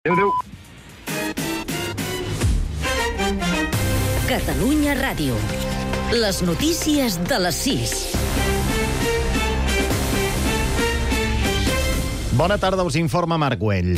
Adéu. Catalunya Ràdio. Les notícies de les 6. Bona tarda, us informa Marc Güell.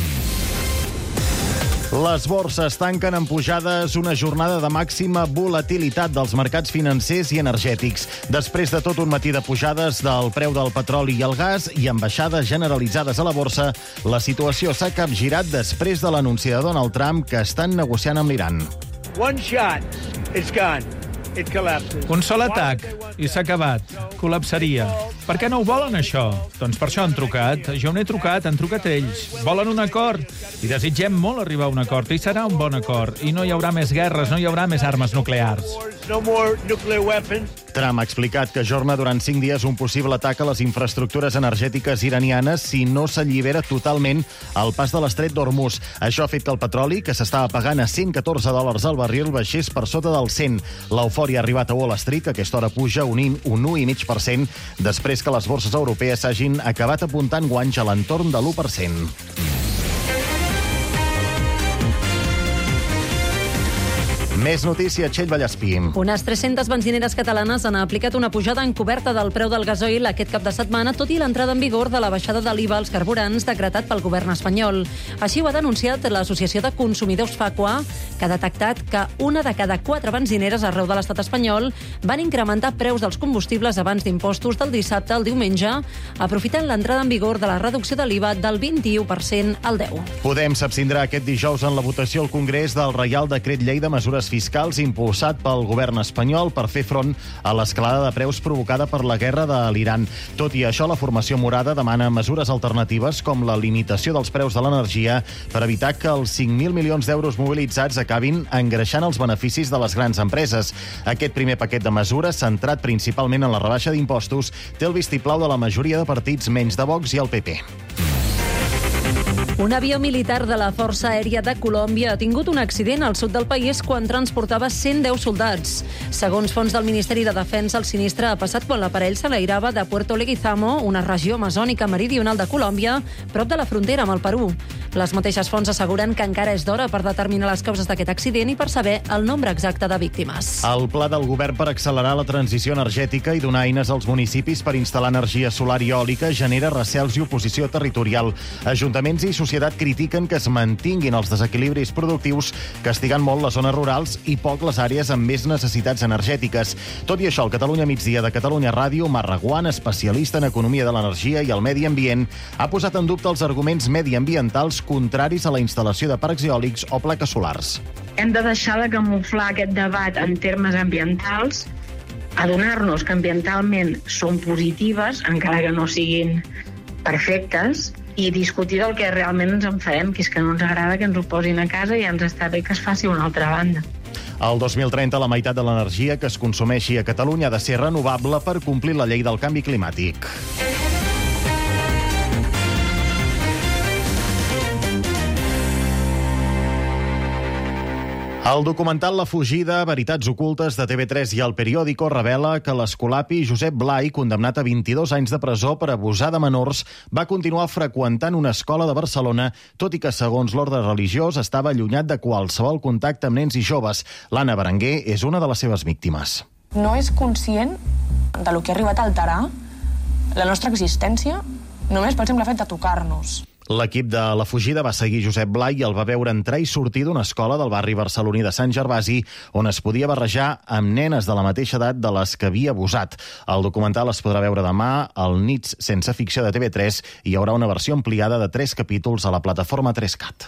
Les borses tanquen en pujades una jornada de màxima volatilitat dels mercats financers i energètics. Després de tot un matí de pujades del preu del petroli i el gas i amb baixades generalitzades a la borsa, la situació s'ha capgirat després de l'anunci de Donald Trump que estan negociant amb l'Iran. One shot, it's gone. It collapses. Un sol atac i s'ha acabat. Col·lapsaria. Per què no ho volen, això? Doncs per això han trucat. Jo n'he trucat, han trucat ells. Volen un acord i desitgem molt arribar a un acord. I serà un bon acord. I no hi haurà més guerres, no hi haurà més armes nuclears. No more nuclear weapons. Trump ha explicat que ajorna durant 5 dies un possible atac a les infraestructures energètiques iranianes si no s'allibera totalment el pas de l'estret d'Hormuz. Això ha fet que el petroli, que s'estava pagant a $114 al barril, baixés per sota del 100. L'eufòria ha arribat a Wall Street, que a aquesta hora puja un 1,5%, després que les borses europees s'hagin acabat apuntant guanys a l'entorn de l'1%. Més notícia, Txell Vallespí. Unes 300 benzineres catalanes han aplicat una pujada encoberta del preu del gasoil aquest cap de setmana, tot i l'entrada en vigor de la baixada de l'IVA als carburants decretat pel govern espanyol. Així ho ha denunciat l'Associació de Consumidors Facua, que ha detectat que una de cada 4 benzineres arreu de l'estat espanyol van incrementar preus dels combustibles abans d'impostos del dissabte al diumenge, aprofitant l'entrada en vigor de la reducció de l'IVA del 21% al 10%. Podem s'abstindrà aquest dijous en la votació al Congrés del Reial Decret Llei de Mesures Fiscals impulsat pel govern espanyol per fer front a l'escalada de preus provocada per la guerra de l'Iran. Tot i això, la formació morada demana mesures alternatives com la limitació dels preus de l'energia per evitar que els 5.000 milions d'euros mobilitzats acabin engreixant els beneficis de les grans empreses. Aquest primer paquet de mesures, centrat principalment en la rebaixa d'impostos, té el vistiplau de la majoria de partits menys de Vox i el PP. Un avió militar de la Força Aèria de Colòmbia ha tingut un accident al sud del país quan transportava 110 soldats. Segons fonts del Ministeri de Defensa, el sinistre ha passat quan l'aparell s'enlairava de Puerto Leguizamo, una regió amazònica meridional de Colòmbia, prop de la frontera amb el Perú. Les mateixes fonts asseguren que encara és d'hora per determinar les causes d'aquest accident i per saber el nombre exacte de víctimes. El pla del govern per accelerar la transició energètica i donar eines als municipis per instal·lar energia solar i eòlica genera recels i oposició territorial. Ajuntaments i societat critiquen que es mantinguin els desequilibris productius, castigant molt les zones rurals i poc les àrees amb més necessitats energètiques. Tot i això, el Catalunya Migdia de Catalunya Ràdio, Marraguant, especialista en economia de l'energia i el medi ambient, ha posat en dubte els arguments mediambientals contraris a la instal·lació de parcs eòlics o plaques solars. Hem de deixar de camuflar aquest debat en termes ambientals, adonar-nos que ambientalment són positives, encara que no siguin perfectes, i discutir del que realment ens en farem, que és que no ens agrada que ens ho posin a casa i ens està bé que es faci a una altra banda. Al 2030, la meitat de l'energia que es consumeixi a Catalunya ha de ser renovable per complir la llei del canvi climàtic. El documental La fugida, veritats ocultes de TV3 i El Periódico revela que l'escolapi Josep Blai, condemnat a 22 anys de presó per abusar de menors, va continuar freqüentant una escola de Barcelona, tot i que, segons l'ordre religiós, estava allunyat de qualsevol contacte amb nens i joves. L'Anna Berenguer és una de les seves víctimes. No és conscient de lo que ha arribat a alterar la nostra existència només pel simple fet de tocar-nos. L'equip de La fugida va seguir Josep Blai i el va veure entrar i sortir d'una escola del barri barceloní de Sant Gervasi on es podia barrejar amb nenes de la mateixa edat de les que havia abusat. El documental es podrà veure demà al Nits sense ficció de TV3 i hi haurà una versió ampliada de 3 capítols a la plataforma 3CAT.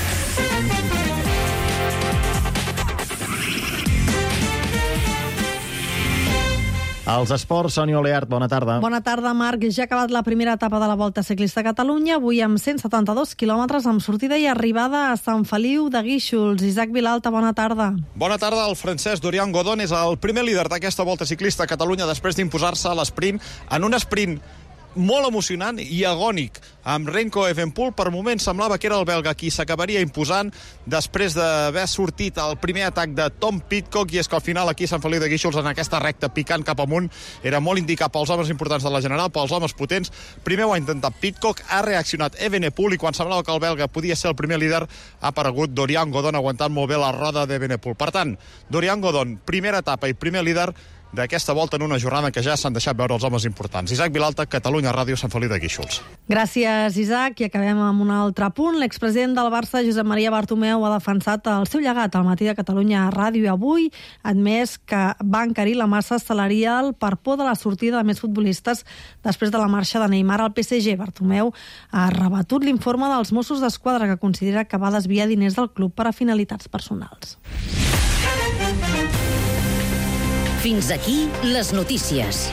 Els esports, Sònia Oleart, bona tarda. Bona tarda, Marc. Ja ha acabat la primera etapa de la Volta Ciclista a Catalunya, avui amb 172 quilòmetres amb sortida i arribada a Sant Feliu de Guíxols. Isaac Vilalta, bona tarda. Bona tarda. El francès Dorian Godon és el primer líder d'aquesta Volta Ciclista a Catalunya després d'imposar-se a l'esprint en un sprint molt emocionant i agònic, amb Remco Evenepoel. Per moments semblava que era el belga qui s'acabaria imposant després d'haver sortit el primer atac de Tom Pidcock, i és que al final aquí Sant Feliu de Guíxols, en aquesta recta picant cap amunt, era molt indicat pels homes importants de la general, pels homes potents. Primer ho ha intentat Pidcock, ha reaccionat Evenepoel, i quan semblava que el belga podia ser el primer líder, ha aparegut Dorian Godon aguantant molt bé la roda d'Evenepoel. Per tant, Dorian Godon, primera etapa i primer líder d'aquesta volta en una jornada que ja s'han deixat veure els homes importants. Isaac Vilalta, Catalunya Ràdio, Sant Feliu de Guíxols. Gràcies, Isaac. I acabem amb un altre punt. L'expresident del Barça, Josep Maria Bartomeu, ha defensat el seu llegat al matí de Catalunya Ràdio, i avui ha admès que va encarir la massa salarial per por de la sortida de més futbolistes després de la marxa de Neymar al PSG. Bartomeu ha rebatut l'informe dels Mossos d'Esquadra, que considera que va desviar diners del club per a finalitats personals. Fins aquí les notícies.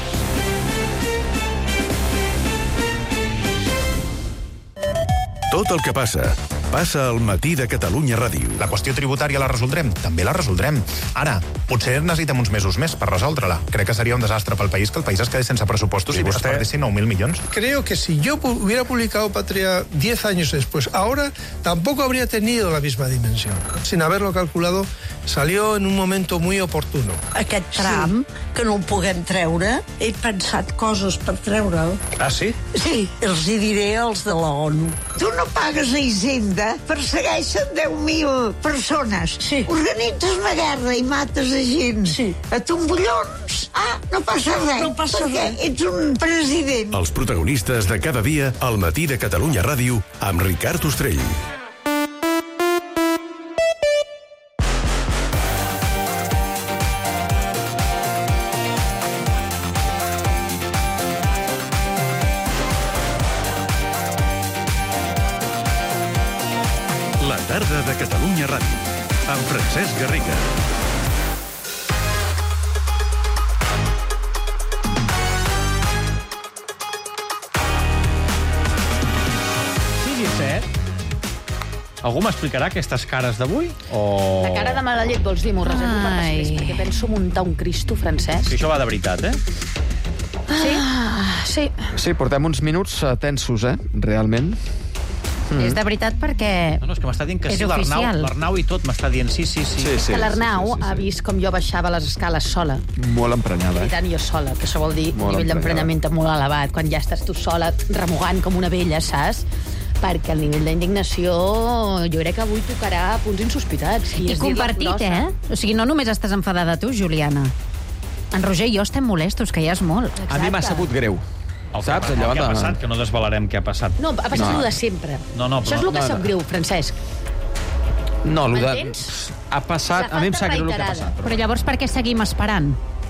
Tot el que passa al matí de Catalunya Ràdio. La qüestió tributària la resoldrem? També la resoldrem. Ara, potser necessitem uns mesos més per resoldre-la. Crec que seria un desastre pel país que el país es quedés sense pressupostos i es perdessin 9.000 millones. Creo que si yo hubiera publicado Patria 10 años después, ahora tampoco habría tenido la misma dimensión. Sin haberlo calculado, salió en un momento muy oportuno. Aquest tram, que no el puguem treure, he pensat coses per treure'l. Ah, sí? Sí, els hi diré als de la ONU. Tu no pagues a Hisenda, persegueixen 10.000 persones. Sí. Organitzes una guerra i mates a gent. Sí. A tombollons. Ah, no passa res. No passa perquè res. Ets un president. Els protagonistes de cada dia al matí de Catalunya Ràdio amb Ricard Ostrell. La tarda de Catalunya Ràdio, amb Francesc Garriga. Algú m'explicarà aquestes cares d'avui? O... La cara de mala llet, vols dir? M'ho reservo per després, perquè penso muntar un Cristo, Francesc. Sí, això va de veritat, eh? Sí? Sí. Sí, portem uns minuts tensos, realment. És de veritat perquè No, és que m'està dient que és sí, oficial. l'Arnau i tot m'està dient sí. Que l'Arnau ha vist com jo baixava les escales sola. Molt emprenyada, I tant, jo sola, que això vol dir un nivell d'emprenyament molt elevat, quan ja estàs tu sola remugant com una vella, saps? Perquè el nivell d'indignació jo crec que avui tocarà punts insospitats. I compartit, O sigui, no només estàs enfadada tu, Juliana. En Roger i jo estem molestos, que ja és molt. Exacte. A mi m'ha sabut greu. Saps? Què ha passat? Que no desvelarem què ha passat. No, ha passat de sempre. Això és el que sap greu, Francesc. No, m'entens? Ha passat... A mi em sap greu el que ha passat. Però llavors per què seguim esperant?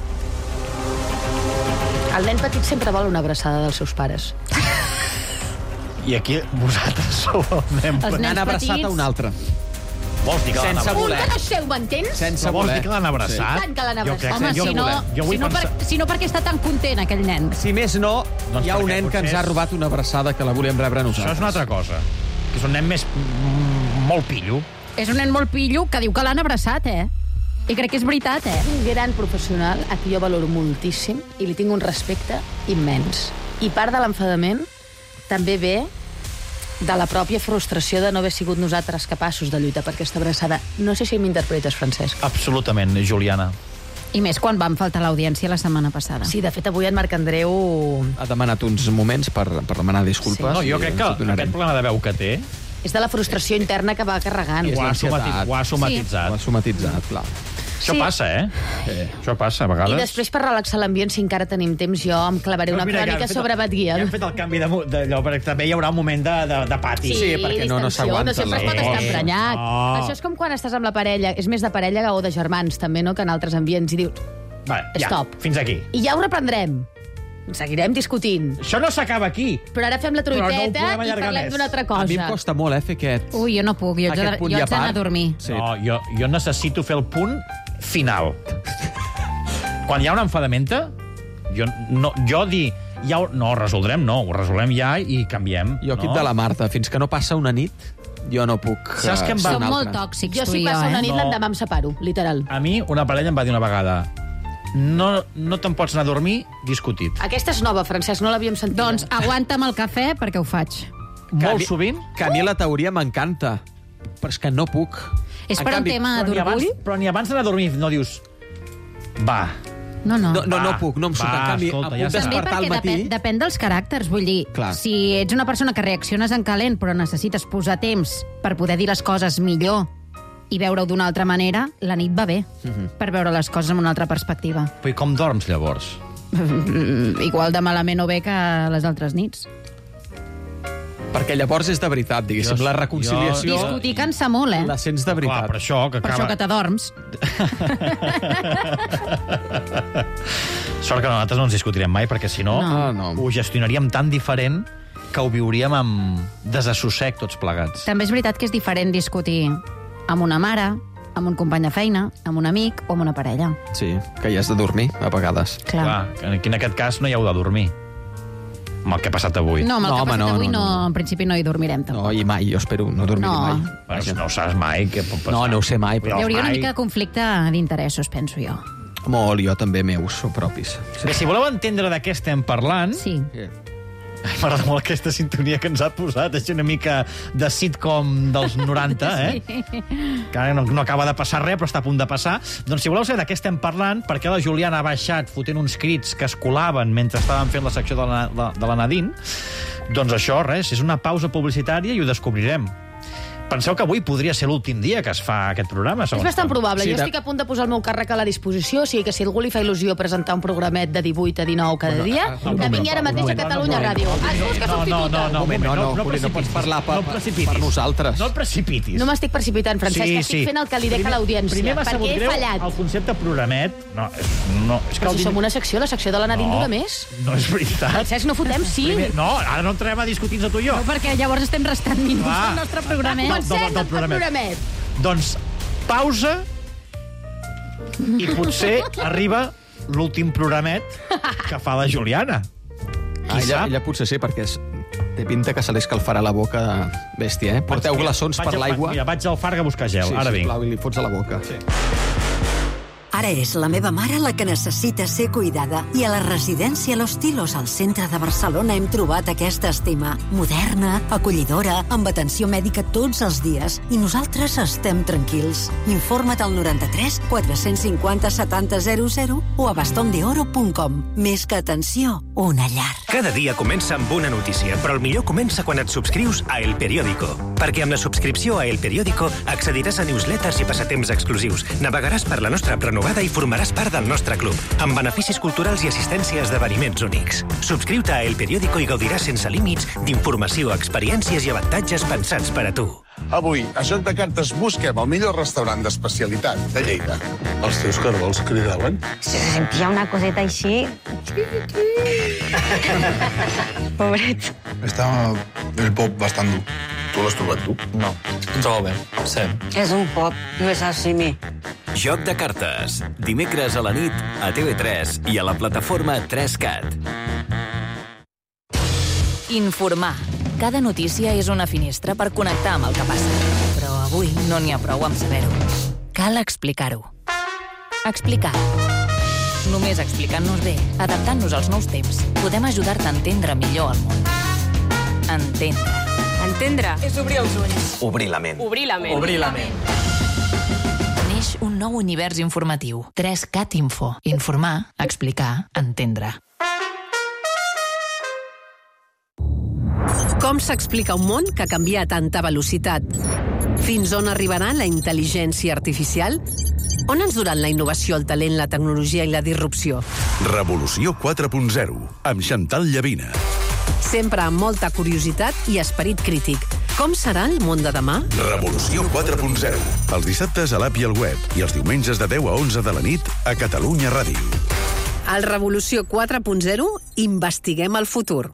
El nen petit sempre vol una abraçada dels seus pares. I aquí vosaltres sou el nen petit. N'han abraçat a un altre. Vols dir que l'han abraçat? Un que no seu, m'entens? Sense vols dir que l'han abraçat? Tant que l'han abraçat. Home, si no, per què està tan content, aquell nen? Si més no, hi ha un nen que ens ha robat una abraçada que la volem rebre a nosaltres. Això és una altra cosa. Que és un nen molt pillo. És un nen molt pillo que diu que l'han abraçat, I crec que és veritat, Un gran professional a qui jo valoro moltíssim i li tinc un respecte immens. I part de l'enfadament també ve de la pròpia frustració de no haver sigut nosaltres capaços de lluitar per aquesta abraçada. No sé si m'interpretes, Francesc. Absolutament, Juliana. I més quan vam faltar l'audiència la setmana passada. Sí, de fet, avui en Marc Andreu... Ha demanat uns moments per demanar disculpes. No, jo crec que aquest problema de veu que té... És de la frustració interna que va carregant. Ho ha somatitzat. Ho ha somatitzat, clar. Això passa, Això passa, a vegades. I després, per relaxar l'ambient, si encara tenim temps, jo em clavaré una crònica sobre Batguia. Ja hem fet el canvi d'allò, perquè també hi haurà un moment de pati. Sí, perquè no s'aguanta. No sempre es pot estar emprenyat. Això és com quan estàs amb la parella. És més de parella o de germans, també, no?, que en altres ambients. I dius, stop. Fins aquí. I ja ho reprendrem. Seguirem discutint. Això no s'acaba aquí. Però ara fem la truiteta i parlem d'una altra cosa. A mi em costa molt, fer aquest... Ui, jo no puc. Jo haig d'anar a dormir. No, jo necessito fer el punt final. Quan hi ha una enfadamenta, jo dir... No, ho resoldrem ja i canviem. Jo aquí de la Marta, fins que no passa una nit, jo no puc... Saps què em va... Som molt tòxics, jo si passa una nit l'endemà em separo, literal. A mi una parella em va dir una vegada: no te'n pots anar a dormir discutit. Aquesta és nova, Francesc, no l'havíem sentit. Doncs aguanta'm el cafè perquè ho faig. Molt sovint? Que a mi la teoria m'encanta, però és que no puc. És per un tema d'orgull? Però ni abans d'anar a dormir no dius... Va. No. No puc, no em surt. En canvi, em puc despertar al matí... Depèn dels caràcters, vull dir, si ets una persona que reacciones en calent però necessites posar temps per poder dir les coses millor i veure-ho d'una altra manera, la nit va bé, per veure les coses amb una altra perspectiva. Però i com dorms, llavors? Igual de malament o bé que les altres nits. Perquè llavors és de veritat, diguéssim, la reconciliació... Discutir cansa molt, La sents de veritat. Per això que t'adorms. Sort que nosaltres no ens discutirem mai, perquè si no ho gestionaríem tan diferent que ho viuríem amb desassossec tots plegats. També és veritat que és diferent discutir amb una mare, amb un company de feina, amb un amic o amb una parella. Sí, que hi has de dormir, a vegades. Clar, en aquest cas no hi heu de dormir. Amb el que ha passat avui. No, amb el que ha passat avui en principi no hi dormirem tampoc. No, i mai, jo espero no dormir mai. Bueno, no ho saps mai, què pot passar. No ho sé mai, però... Hi hauria una mica de conflicte d'interessos, penso jo. Molt, jo també meus propis. Bé, si voleu entendre de què estem parlant... Sí. M'agrada molt aquesta sintonia que ens ha posat. És una mica de sitcom dels 90, que ara no acaba de passar res, però està a punt de passar. Doncs si voleu saber de què estem parlant, perquè la Juliana ha baixat fotent uns crits que es colaven mentre estàvem fent la secció de la Nadine, doncs això, res, és una pausa publicitària i ho descobrirem. Penseu que avui podria ser l'últim dia que es fa aquest programa? És bastant probable. Jo estic a punt de posar el meu càrrec a la disposició, o sigui que si algú li fa il·lusió presentar un programmet de 18 a 19 cada dia, que vingui ara mateix a Catalunya Ràdio. Es busca substituta. No pots parlar per nosaltres. No et precipitis. No m'estic precipitant, Francesc, estic fent el que li dec a l'audiència, perquè he fallat. El concepte programet... Però si som una secció, la secció de la Nadine dura més. No és veritat. Francesc, no fotem, sí. No, ara no entrarem a discutir-nos tu i jo. No, perquè llavors estem restant minuts al nostre programet. Del programet. Doncs pausa i potser arriba l'últim programet que fa la Juliana. Ella potser sí, perquè té pinta que se li escalfarà la boca bèstia, eh? Porteu glaçons per l'aigua. Mira, vaig al Farga a buscar gel, ara vinc. Sisplau, i li fots a la boca. Ara és la meva mare la que necessita ser cuidada. I a la residència Los Tilos, al centre de Barcelona, hem trobat aquesta estima. Moderna, acollidora, amb atenció mèdica tots els dies. I nosaltres estem tranquils. Informa't al 93 450 70 00 o a bastondeoro.com. Més que atenció, una llar. Cada dia comença amb una notícia, però el millor comença quan et subscrius a El Periódico. Perquè amb la subscripció a El Periódico accediràs a newsletters i passatemps exclusius, navegaràs per la nostra prenovada i formaràs part del nostre club, amb beneficis culturals i assistència a esdeveniments únics. Subscriu-te a El Periódico i gaudiràs sense límits d'informació, experiències i avantatges pensats per a tu. Avui, a Joc de Cartes, busquem el millor restaurant d'especialitat de Lleida. Els teus cargols cridaven? Se sentia una coseta així... Pobret. Està el pop bastant dur. Tu l'has trobat, tu? No, em trobo bé, sí. És un pop, no és així. Joc de Cartes. Dimecres a la nit a TV3 i a la plataforma 3CAT. Informar. Cada notícia és una finestra per connectar amb el que passa. Però avui no n'hi ha prou amb saber-ho. Cal explicar-ho. Explicar. Només explicant-nos bé, adaptant-nos als nous temps, podem ajudar-te a entendre millor el món. Entendre. Entendre és obrir els ulls. Obrir la ment. Obrir la ment. Obrir la ment. Neix un nou univers informatiu. 3CAT Info. Informar, explicar, entendre. Com s'explica un món que canvia a tanta velocitat? Fins on arribarà la intel·ligència artificial? On ens duran la innovació, el talent, la tecnologia i la disrupció? Revolució 4.0, amb Chantal Llavina. Sempre amb molta curiositat i esperit crític. Com serà el món de demà? Revolució 4.0, els dissabtes a l'app i al web i els diumenges de 10 a 11 de la nit a Catalunya Ràdio. Al Revolució 4.0 investiguem el futur.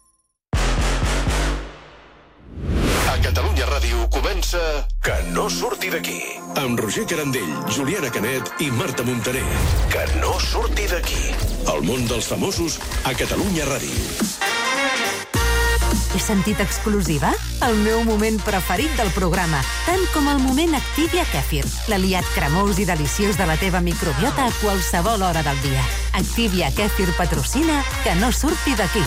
A Catalunya Ràdio comença Que no surti d'aquí. Amb Roger Carandell, Juliana Canet i Marta Montaner. Que no surti d'aquí. El món dels famosos a Catalunya Ràdio. He sentit exclusiva? El meu moment preferit del programa, tant com el moment Activia Kefir, l'aliat cremós i deliciós de la teva microbiota a qualsevol hora del dia. Activia Kefir patrocina Que no surti d'aquí.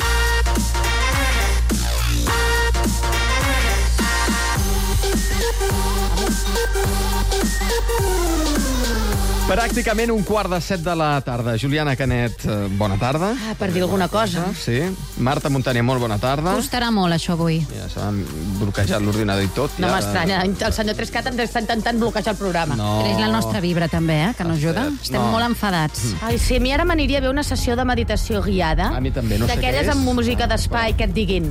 Pràcticament 6:15 de la tarda. Juliana Canet, bona tarda. Per dir alguna cosa. Sí. Marta Montaner, molt bona tarda. Costarà molt, això, avui. Ja s'ha bloquejat l'ordinador i tot. No m'estranya. El senyor Trescat ens està intentant bloquejar el programa. No. És la nostra vibra, també, que no ajuda. Estem molt enfadats. Ai, sí, a mi ara m'aniria a veure una sessió de meditació guiada. A mi també, no sé què és. D'aquelles amb música d'espai que et diguin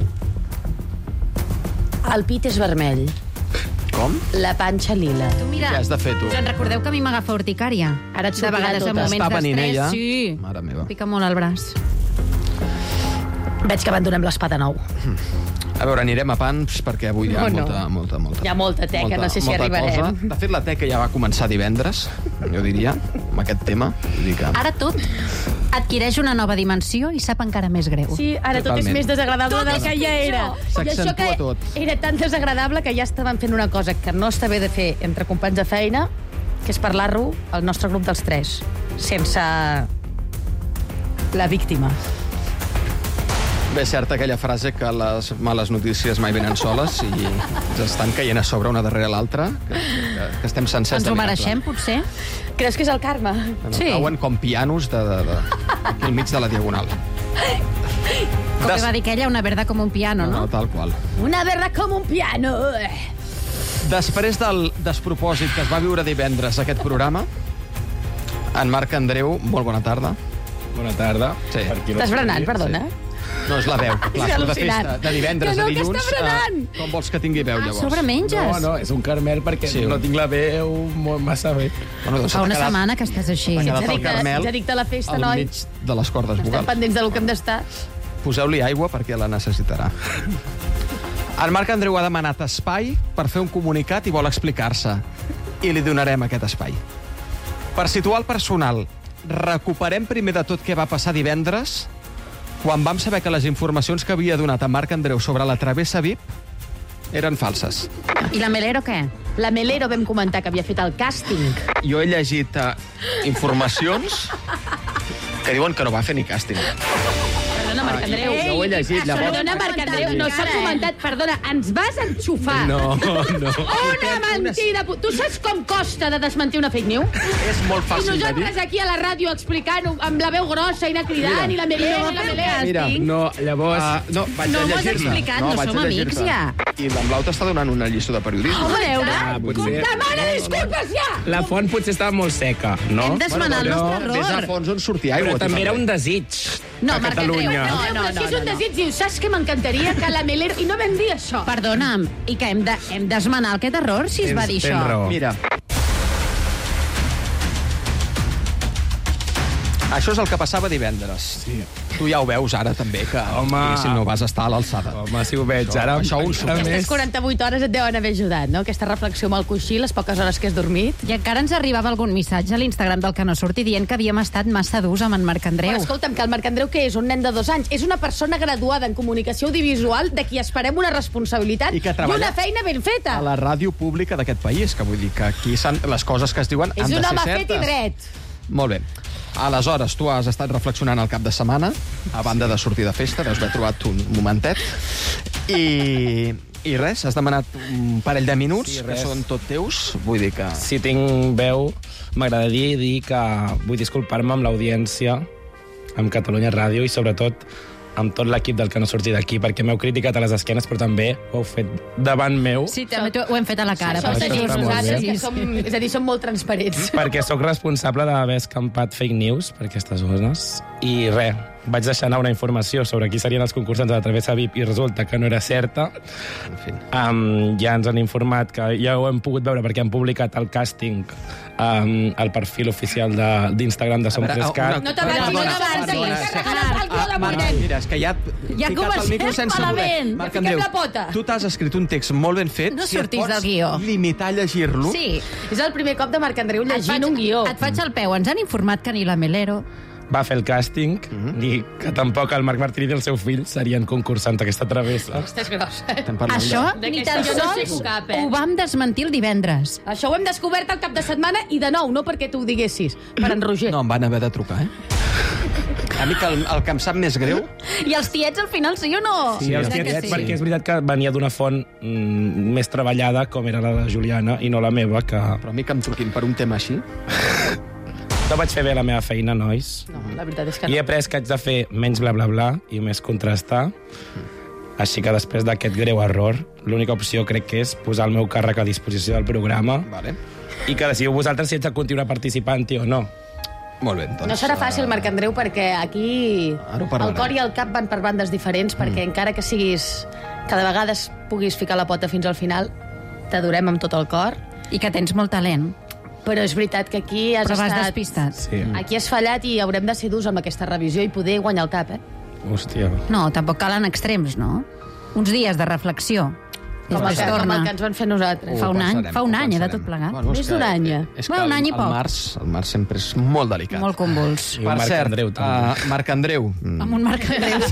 el pit és vermell. Com? La panxa lila. Tu mira, Què has de fer, tu? us en recordeu que a mi m'agafa urticària? Ara et de sortirà vegades, en tota. moments Està venint d'estrès, ella? sí. Mare meva. Pica molt al braç. Veig que abandonem l'espada nou. A veure, anirem a pans perquè avui hi ha molta. Hi ha molta teca, no sé si arribarem. Cosa. De fet, la teca ja va començar divendres, jo diria, amb aquest tema. Vull dir que... Ara tot adquireix una nova dimensió i sap encara més greu. Sí, ara tot és Totalment. més desagradable del que ja era. I això S'accentua que tot. era tan desagradable que ja estaven fent una cosa que no està bé de fer entre companys de feina, que és parlar-ho al nostre grup dels 3, sense la víctima. Bé, és certa aquella frase que les males notícies mai venen soles i ens estan caient a sobre una darrere l'altra, que estem sencers Ens de ho miracle. mereixem, potser? Creus que és el karma? Sí. Cauen com pianos aquí al mig de la diagonal. Com que va dir que ella, una verda com un piano, no? No, tal qual. Una verda com un piano. Després del despropòsit que es va viure divendres aquest programa, en Marc Andreu, molt bona tarda. Bona tarda. Sí. Estàs berenant, perdona? No, és la veu. Clar, És de al·lucinant. festa, de divendres Que no, a que dilluns. està berenant. Com vols que tingui veu, llavors? sobre menges? No, és un caramel perquè Sí. no tinc la veu massa bé. Bueno, doncs Fa una s'ha quedat setmana que estàs així. S'ha quedat el Ets caramel addicte a la festa, al noi. mig de les cordes Estem vocals. pendents del que hem d'estar. Poseu-li aigua perquè la necessitarà. El Marc Andreu ha demanat espai per fer un comunicat i vol explicar-se. I li donarem aquest espai. Per situar el personal, recuperem primer de tot què va passar divendres quan vam saber que les informacions que havia donat en Marc Andreu sobre la travessa VIP eren falses. I la Melero què? La Melero vam comentar que havia fet el càsting. Jo he llegit informacions que diuen que no va fer ni càsting. Perdona, Marc Andreu. Jo ho he llegit, llavors. Perdona, Marc Andreu, no s'ha comentat. Perdona, ens vas enxufar. No. Una mentida. Tu saps com costa de desmentir una fake news? És molt I fàcil de dir. nosaltres aquí a la ràdio explicant-ho amb la veu grossa i anar cridant, i la Melero, i la Melero. Mira, No, llavors... no, vaig No a m'ho has llegir-te. explicat, no vaig a som amics, llegir-te. ja. I en Blau t'està donant una lliçó de periodisme. A veure, potser... demana disculpes ja! La font potser estava molt seca, no? Hem d'esmenar el nostre Vés a error. fons on sortia aigua. Però tu també era un també. desig No, a Marc Andreu, Catalunya. No, però si és un desig, dius, saps què m'encantaria? Que la Melero... I no vam dir això. Perdona'm, i que hem d'esmenar aquest error si es va dir Tens això. raó. Mira. Això és el que passava divendres. Sí. Tu ja ho veus ara, també, que Home. si no vas estar a l'alçada. Home, si ho veig ara... Això un encara suport. Aquestes 48 hores et deuen haver ajudat, no? Aquesta reflexió amb el coixí, les poques hores que has dormit. I encara ens arribava algun missatge a l'Instagram del Que no surti dient que havíem estat massa durs amb en Marc Andreu. Però escolta'm, que el Marc Andreu, que és un nen de 2 anys, és una persona graduada en comunicació audiovisual de qui esperem una responsabilitat I que i treballa una feina ben feta. A la ràdio pública d'aquest país, que vull dir que aquí les coses que es diuen És han de un ser home certes. fet i dret. Molt bé. Aleshores, tu has estat reflexionant el cap de setmana, a banda de sortir de festa, deus haver trobat un momentet, i res, has demanat un parell de minuts, Sí, que res. són tot teus, vull dir que... Si tinc veu, m'agradaria dir que vull disculpar-me amb l'audiència, amb Catalunya Ràdio i sobretot amb tot l'equip del Que no surti d'aquí, perquè m'heu criticat a les esquenes, però també ho heu fet davant meu, Sí, també ho hem fet a la cara. Això Això tenim està molt nosaltres, bé. que som, és a dir, som molt transparents. perquè sóc responsable d'haver escampat fake news per aquestes zones. I res, vaig deixar anar una informació sobre qui serien els concursants de la Travessa VIP i resulta que no era certa. En fi. Ja ens han informat que ja ho hem pogut veure perquè han publicat el càsting al perfil oficial d'Instagram de Som A veure, 3Cat. No t'avancis, no t'avancis, que has carregat el cul de Montet. Mira, és que ja... Ja ficat comencem el micro sense malament. voler. Marc Ja fiquem Andreu, la pota. tu t'has escrit un text molt ben fet. No si et surtis pots del guió. limitar a llegir-lo. Sí. És el primer cop de Marc Andreu llegint un guió. Et faig el peu. Ens han informat que ni la Melero va fer el càsting i que tampoc el Marc Martí i el seu fill serien concursants aquesta travessa. Aquesta és grossa. Això ni tan Jo no sols sé cap, ho vam desmentir el divendres. Això ho hem descobert al cap de setmana i de nou, no perquè tu ho diguessis, per en Roger. No, em van haver de trucar, A mi el que em sap més greu... I els tiets al final sí o no? Sí, els tiets, perquè és veritat que venia d'una font més treballada, com era la de Juliana, i no la meva, que... Però a mi que em truquin per un tema així... No vaig fer bé la meva feina, nois. No, la veritat és que I he no. après que haig de fer menys bla bla bla i més contrastar. Així que després d'aquest greu error, l'única opció crec que és posar el meu càrrec a disposició del programa i que decidiu vosaltres si ets de continuar participant-hi o no. Molt bé, doncs... No serà fàcil, Marc Andreu, perquè aquí el cor i el cap van per bandes diferents, perquè encara que siguis... cada vegada puguis ficar la pota fins al final, t'adorem amb tot el cor. I que tens molt talent. Però és veritat que aquí has Però vas estat... despistat. Sí. Aquí has fallat i haurem de ser durs amb aquesta revisió i poder guanyar el cap, Hòstia. No, tampoc calen extrems, no? Uns dies de reflexió. Com el que ens van fer nosaltres. Fa un any, de tot plegat. Més d'un any. És que un any i poc. el març sempre és molt delicat. Molt convuls. Per cert, Marc Andreu. Amb un Marc Andreu.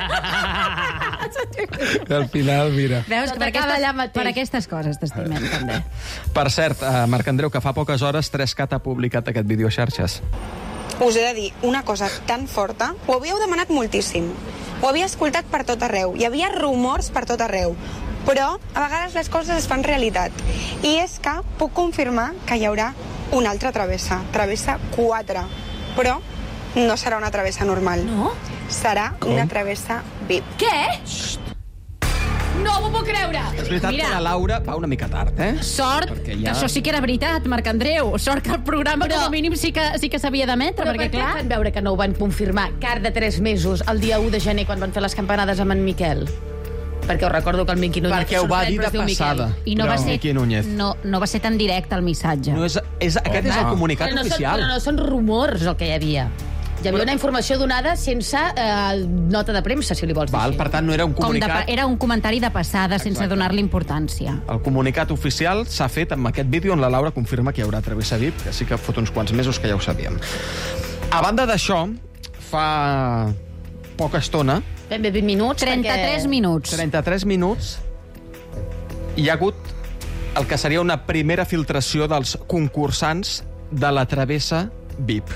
Al final, mira. Veus que per aquestes coses t'estimem, també. Per cert, Marc Andreu, que fa poques hores 3cat ha publicat aquest vídeo a xarxes. Us he de dir una cosa tan forta. Ho havíeu demanat moltíssim. Ho havia escoltat per tot arreu. Hi havia rumors per tot arreu. Però a vegades les coses es fan realitat. I és que puc confirmar que hi haurà una altra travessa. Travessa 4. Però no serà una travessa normal. No? Serà una travessa VIP. Què? No m'ho puc creure! És veritat que la Laura va una mica tard, Sort, que això sí que era veritat, Marc Andreu. Sort que el programa, com a mínim, sí que s'havia d'emetre, Però perquè, per què clar... fan veure que no ho van confirmar car de 3 mesos, el dia 1 de gener, quan van fer les campanades amb en Miquel? Perquè ho recordo que el Miqui Núñez... Perquè ho va dir de passada. I no va ser, Miqui Núñez. no va ser tan directe el missatge. No aquest és el comunicat oficial. Però no són rumors el que hi havia. Hi havia una informació donada sense nota de premsa, si li vols dir així. Per tant, no era un comunicat... Era un comentari de passada, sense donar-li importància. El comunicat oficial s'ha fet amb aquest vídeo on la Laura confirma que hi haurà travessa VIP, que sí que fot uns quants mesos que ja ho sabíem. A banda d'això, fa poca estona... Ben bé 20 minuts. 33 minuts. 33 minuts. Hi ha hagut el que seria una primera filtració dels concursants de la travessa VIP.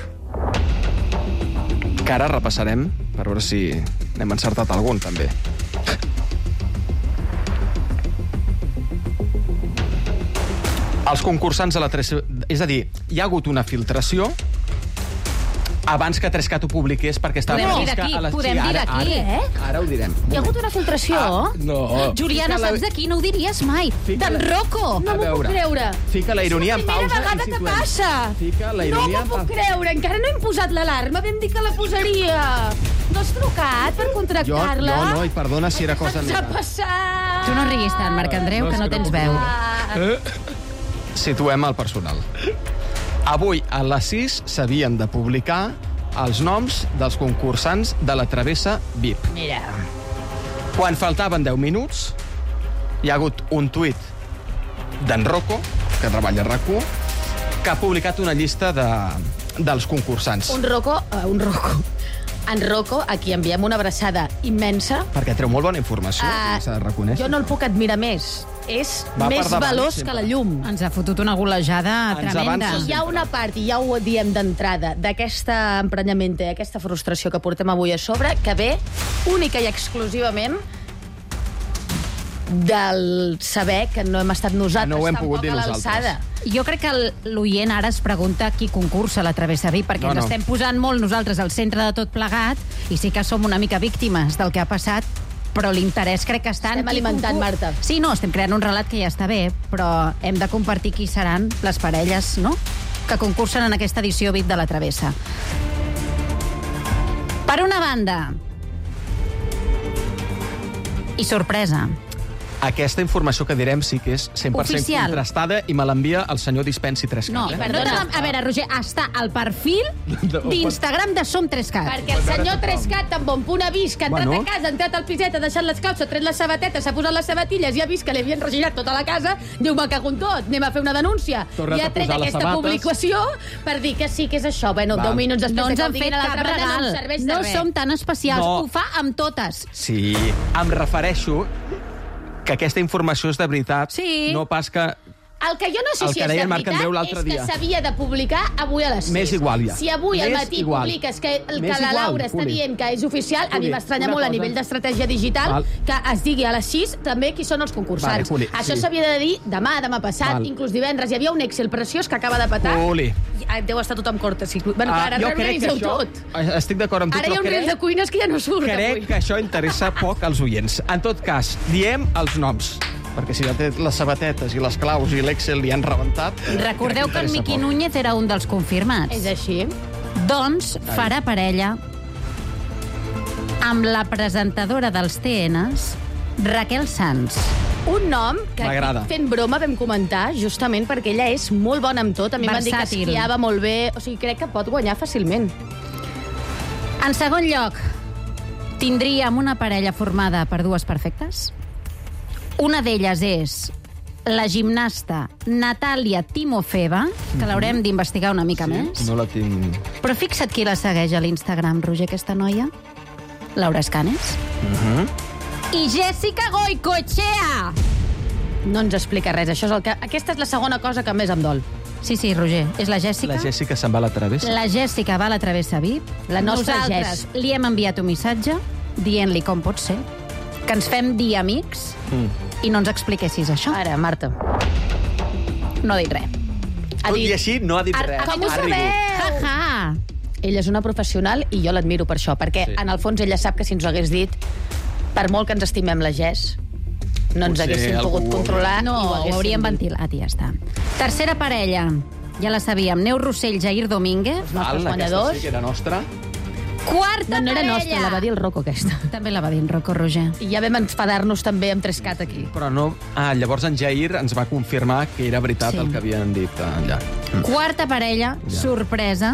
Que ara repassarem per veure si n'hem encertat algun, també. Els concursants de la travessa... És a dir, hi ha hagut una filtració abans que 3cat ho publiqués perquè estava... Podem dir d'aquí, Ara ho direm. Hi ha hagut una filtració? No. Juliana, saps de qui? No ho diries mai. D'en Rocco. No m'ho puc creure. Fica la ironia en pausa. És la primera vegada que passa. Fica la ironia no m'ho puc creure. Encara no hem posat l'alarma. Vam dir que la posaria. No has trucat per contractar-la? No, i perdona si era cosa meva. Què ha passat? Tu no riguis tant, Marc Andreu, que no tens veu. Situem el personal. Avui, a les 6, s'havien de publicar els noms dels concursants de la travessa VIP. Mira. Quan faltaven 10 minuts, hi ha hagut un tuit d'en Rocco, que treballa a RAC1, que ha publicat una llista dels concursants. Un Rocco. En Rocco, a qui enviem una abraçada immensa. Perquè treu molt bona informació, s'ha de reconèixer. Jo no el puc admirar més. És més veloç que la llum. Ens ha fotut una golejada tremenda. Hi ha una part, i ja ho diem d'entrada, d'aquesta emprenyament, aquesta frustració que portem avui a sobre, que ve única i exclusivament del saber que no hem estat nosaltres no ho hem pogut dir tampoc a l'alçada. Jo crec que l'oient ara es pregunta qui concursa la travessa VIP, perquè ens estem posant molt nosaltres al centre de tot plegat, i sí que som una mica víctimes del que ha passat, però l'interès crec que està... Estem alimentant, Marta. Sí, no, estem creant un relat que ja està bé, però hem de compartir qui seran les parelles, no?, que concursen en aquesta edició VIP de la travessa. Per una banda, i sorpresa, Aquesta informació que direm sí que és 100% Oficial. contrastada i me l'envia el senyor Dispensi 3Cat. No, perdona. A veure, Roger, està al perfil d'Instagram de Som 3Cat. Perquè el senyor 3Cat, tan bon punt ha vist que ha entrat Bueno. a casa, ha entrat al piset, ha deixat les claus, s'ha tret les sabatetes, s'ha posat les sabatilles i ha vist que li havien regirat tota la casa, diu, me cago en tot, anem a fer una denúncia. Torna't I ha a tret posar les aquesta sabates. publicació per dir que sí que és això. Bueno, 10 minuts després No ens que ho han diguin fet a l'altra cap banda, regal. no ens serveix de No res. som tan especials. No. Ho fa amb totes. Sí, em refereixo que aquesta informació és de veritat, Sí. no pas que... El que jo no sé El si que és deia de el Marc Andreu veritat l'altre és que dia. s'havia de publicar avui a les 6. M'és igual, ja. Si avui al M'és matí igual. publiques que M'és la igual, Laura està Juli. dient que és oficial, a mi Juli, m'estranya una molt a cosa. nivell d'estratègia digital Val. que es digui a les 6 també qui són els concursants. Vale, Juli, Això sí. s'havia de dir demà passat, Val. inclús divendres. Hi havia un Excel preciós que acaba de petar. Juli. Deu estar tothom corta. Bueno, ara jo crec que reorganitzeu això... tot. Estic d'acord amb tu, Ara hi ha un risc de cuines que ja no surt Crec avui. que això interessa poc als oients. En tot cas, diem els noms, perquè si ja té les sabatetes i les claus i l'Excel li han rebentat... Recordeu que en Miqui Núñez era un dels confirmats. És així. Doncs farà parella amb la presentadora dels TNs, Raquel Sanz. Un nom que M'agrada. aquí, fent broma vam comentar, justament perquè ella és molt bona amb tot. A mi em van dir que Versàtil. esquiava molt bé. O sigui, crec que pot guanyar fàcilment. En segon lloc, tindríem una parella formada per dues perfectes. Una d'elles és la gimnasta Natàlia Timofeva, que l'haurem d'investigar una mica més. No la tinc... Però fixa't qui la segueix a l'Instagram, Roger, aquesta noia. Laura Escanes. I Jessica Goicoechea. No ens explica res. Això és el que... Aquesta és la segona cosa que més em dol. Sí, sí, Roger, és la Jessica. La Jessica se'n va a la travessa. La Jessica va a la travessa VIP. La nostra Nosaltres li hem enviat un missatge dient-li com pot ser, que ens fem dir amics i no ens expliquessis això. Ara, Marta. No ha dit res. Ha Tot dit... i així no ha dit res. Com ho Ha rigut. sabeu? Ja. Ella és una professional i jo l'admiro per això, perquè Sí. en el fons ella sap que si ens ho hagués dit, per molt que ens estimem la Jess, no ens Potser haguéssim algú pogut controlar. No, i ho haguéssim hauríem dit. ventilat i ja està. Tercera parella, ja la sabíem, Neus Rossell, Jair Domínguez. Els nostres Aquesta guanyadors. sí que era nostra. Quarta No era parella. nostra, la va dir el Rocco, aquesta. També la va dir en Rocco, Roger. I ja vam enfadar-nos també amb 3Cat aquí. Però no... Llavors en Jair ens va confirmar que era veritat Sí. el que havien dit allà. Quarta parella, Ja. sorpresa.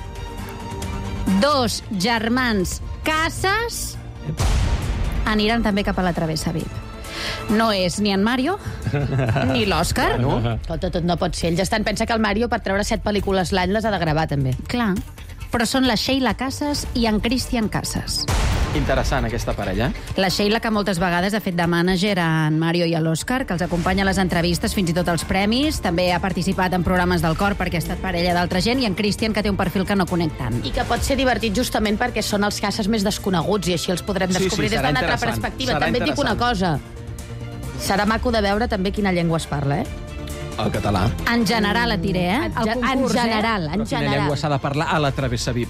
Dos germans Casas aniran també cap a la travessa VIP. No és ni en Mario, ni l'Òscar. No? Tot no pot ser. Ells estan... Pensa que el Mario, per treure 7 pel·lícules l'any, les ha de gravar, també. Clar, però són la Sheila Casas i en Christian Casas. Interessant, aquesta parella. La Sheila, que moltes vegades ha fet de mànager a en Mario i a l'Òscar, que els acompanya a les entrevistes, fins i tot als premis. També ha participat en programes del cor perquè ha estat parella d'altra gent. I en Christian, que té un perfil que no conec tant. I que pot ser divertit justament perquè són els cases més desconeguts i així els podrem Sí, sí, descobrir des serà d'una altra interessant. perspectiva. Serà També et dic una cosa. Serà maco de veure també quina llengua es parla, eh? El català. En general et diré, eh? El En concurs, general, en Però quina general. llengua s'ha de parlar a la travessa VIP?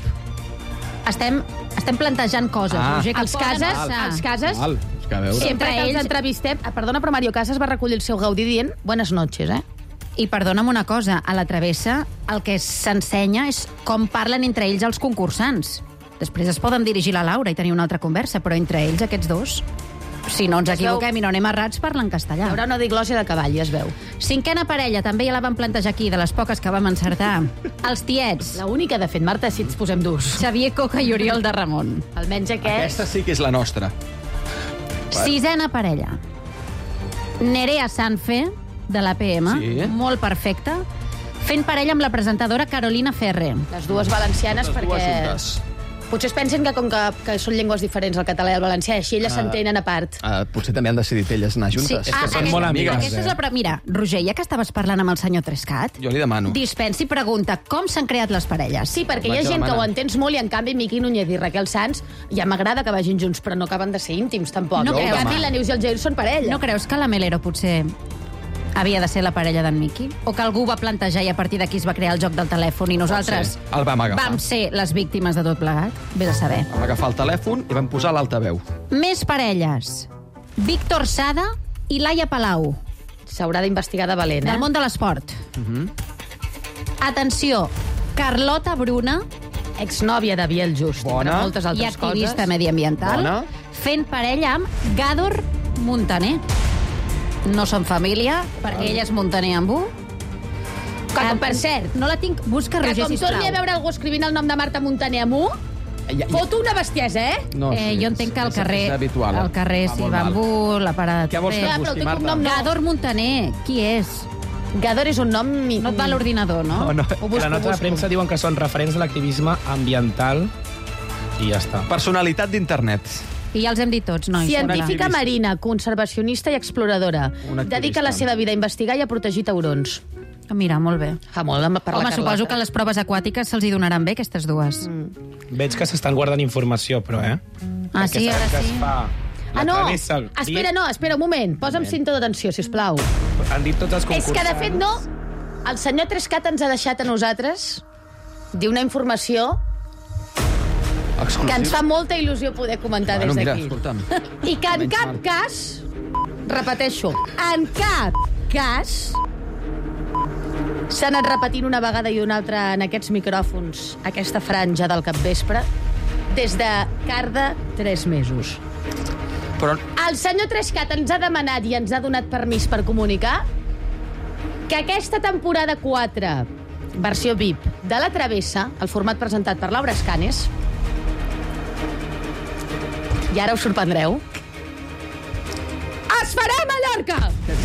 Estem plantejant coses, Roger, que Els poden cases, passar. els cases, Val, és que a veure... sempre que els entrevistem... Perdona, però Mario Casas va recollir el seu Gaudí dient buenas noches, eh? I perdona'm una cosa, a la travessa el que s'ensenya és com parlen entre ells els concursants. Després es poden dirigir a la Laura i tenir una altra conversa, però entre ells, aquests dos, si no ens equivoquem i no anem errats, parlen castellà. Hi haurà una diglòsia de cavall, ja es veu. Cinquena parella, també ja la vam plantejar aquí, de les poques que vam encertar. Els tiets. La única, de fet, Marta, si ens posem durs. Xavier Coca i Oriol de Ramon. Almenys Aquesta sí que és la nostra. Sisena parella. Nerea Sanfe, de la PM, Sí. molt perfecta, fent parella amb la presentadora Carolina Ferre. Les dues valencianes, Les dues perquè... juntes. Potser es pensen que com que són llengües diferents, el català i el valencià, així elles s'entenen a part. Potser també han decidit elles anar juntes. Aquesta és la Mira, Roger, ja que estaves parlant amb el senyor Trescat, Jo li demano. dispensi pregunta com s'han creat les parelles. Sí, perquè hi ha gent que ho entens molt i, en canvi, Miqui Núñez i Raquel Sanz ja m'agrada que vagin junts, però no acaben de ser íntims, tampoc. No En creus? canvi, la Neus i el Jair són parella. No creus que la Melero potser havia de ser la parella d'en Miqui? O que algú va plantejar i a partir d'aquí es va crear el joc del telèfon i nosaltres El vam agafar. vam ser les víctimes de tot plegat? Vés a saber. Vam agafar el telèfon i vam posar l'altaveu. Més parelles. Víctor Sada i Laia Palau. S'haurà d'investigar de valent, Del món de l'esport. Atenció, Carlota Bruna, exnòvia de Biel Just, Bona. entre moltes i altres activista coses. mediambiental, Bona. fent parella amb Gàdor Montaner. no són família, perquè ella és Montaner amb U. Que, per cert, no la tinc... Busca, Roger, sisplau. Que com torni a veure algú escrivint el nom de Marta Montaner amb U, foto una bestiesa, No, jo entenc que al carrer... És habitual. Al carrer s'hi va amb U, la parada... Què vols que et busqui, Marta? Gador Montaner, qui és? Gador és un nom... No et va a l'ordinador, no? No. La nota de premsa diuen que són referents de l'activisme ambiental i ja està. Personalitat d'internet. I ja els hem dit tots, nois. Científica marina, conservacionista i exploradora. Dedica la seva vida a investigar i a protegir taurons. Mira, molt bé. Home, suposo que les proves aquàtiques se'ls hi donaran bé, aquestes dues. Veig que s'estan guardant informació, però, Sí, ara sí. Espera un moment. Posa'm cinta d'atenció, sisplau. Han dit tots els concursants. És que, de fet, no. El senyor Trescat ens ha deixat a nosaltres dir una informació que ens fa molta il·lusió poder comentar des d'aquí. I que en cap cas, repeteixo, en cap cas s'ha anat repetint una vegada i una altra en aquests micròfons, aquesta franja del capvespre, des de carda 3 mesos. Però... El senyor Trescat ens ha demanat i ens ha donat permís per comunicar que aquesta temporada 4, versió VIP, de La Travessa, el format presentat per Laura Escanes, i ara us sorprendreu, es farà a Mallorca!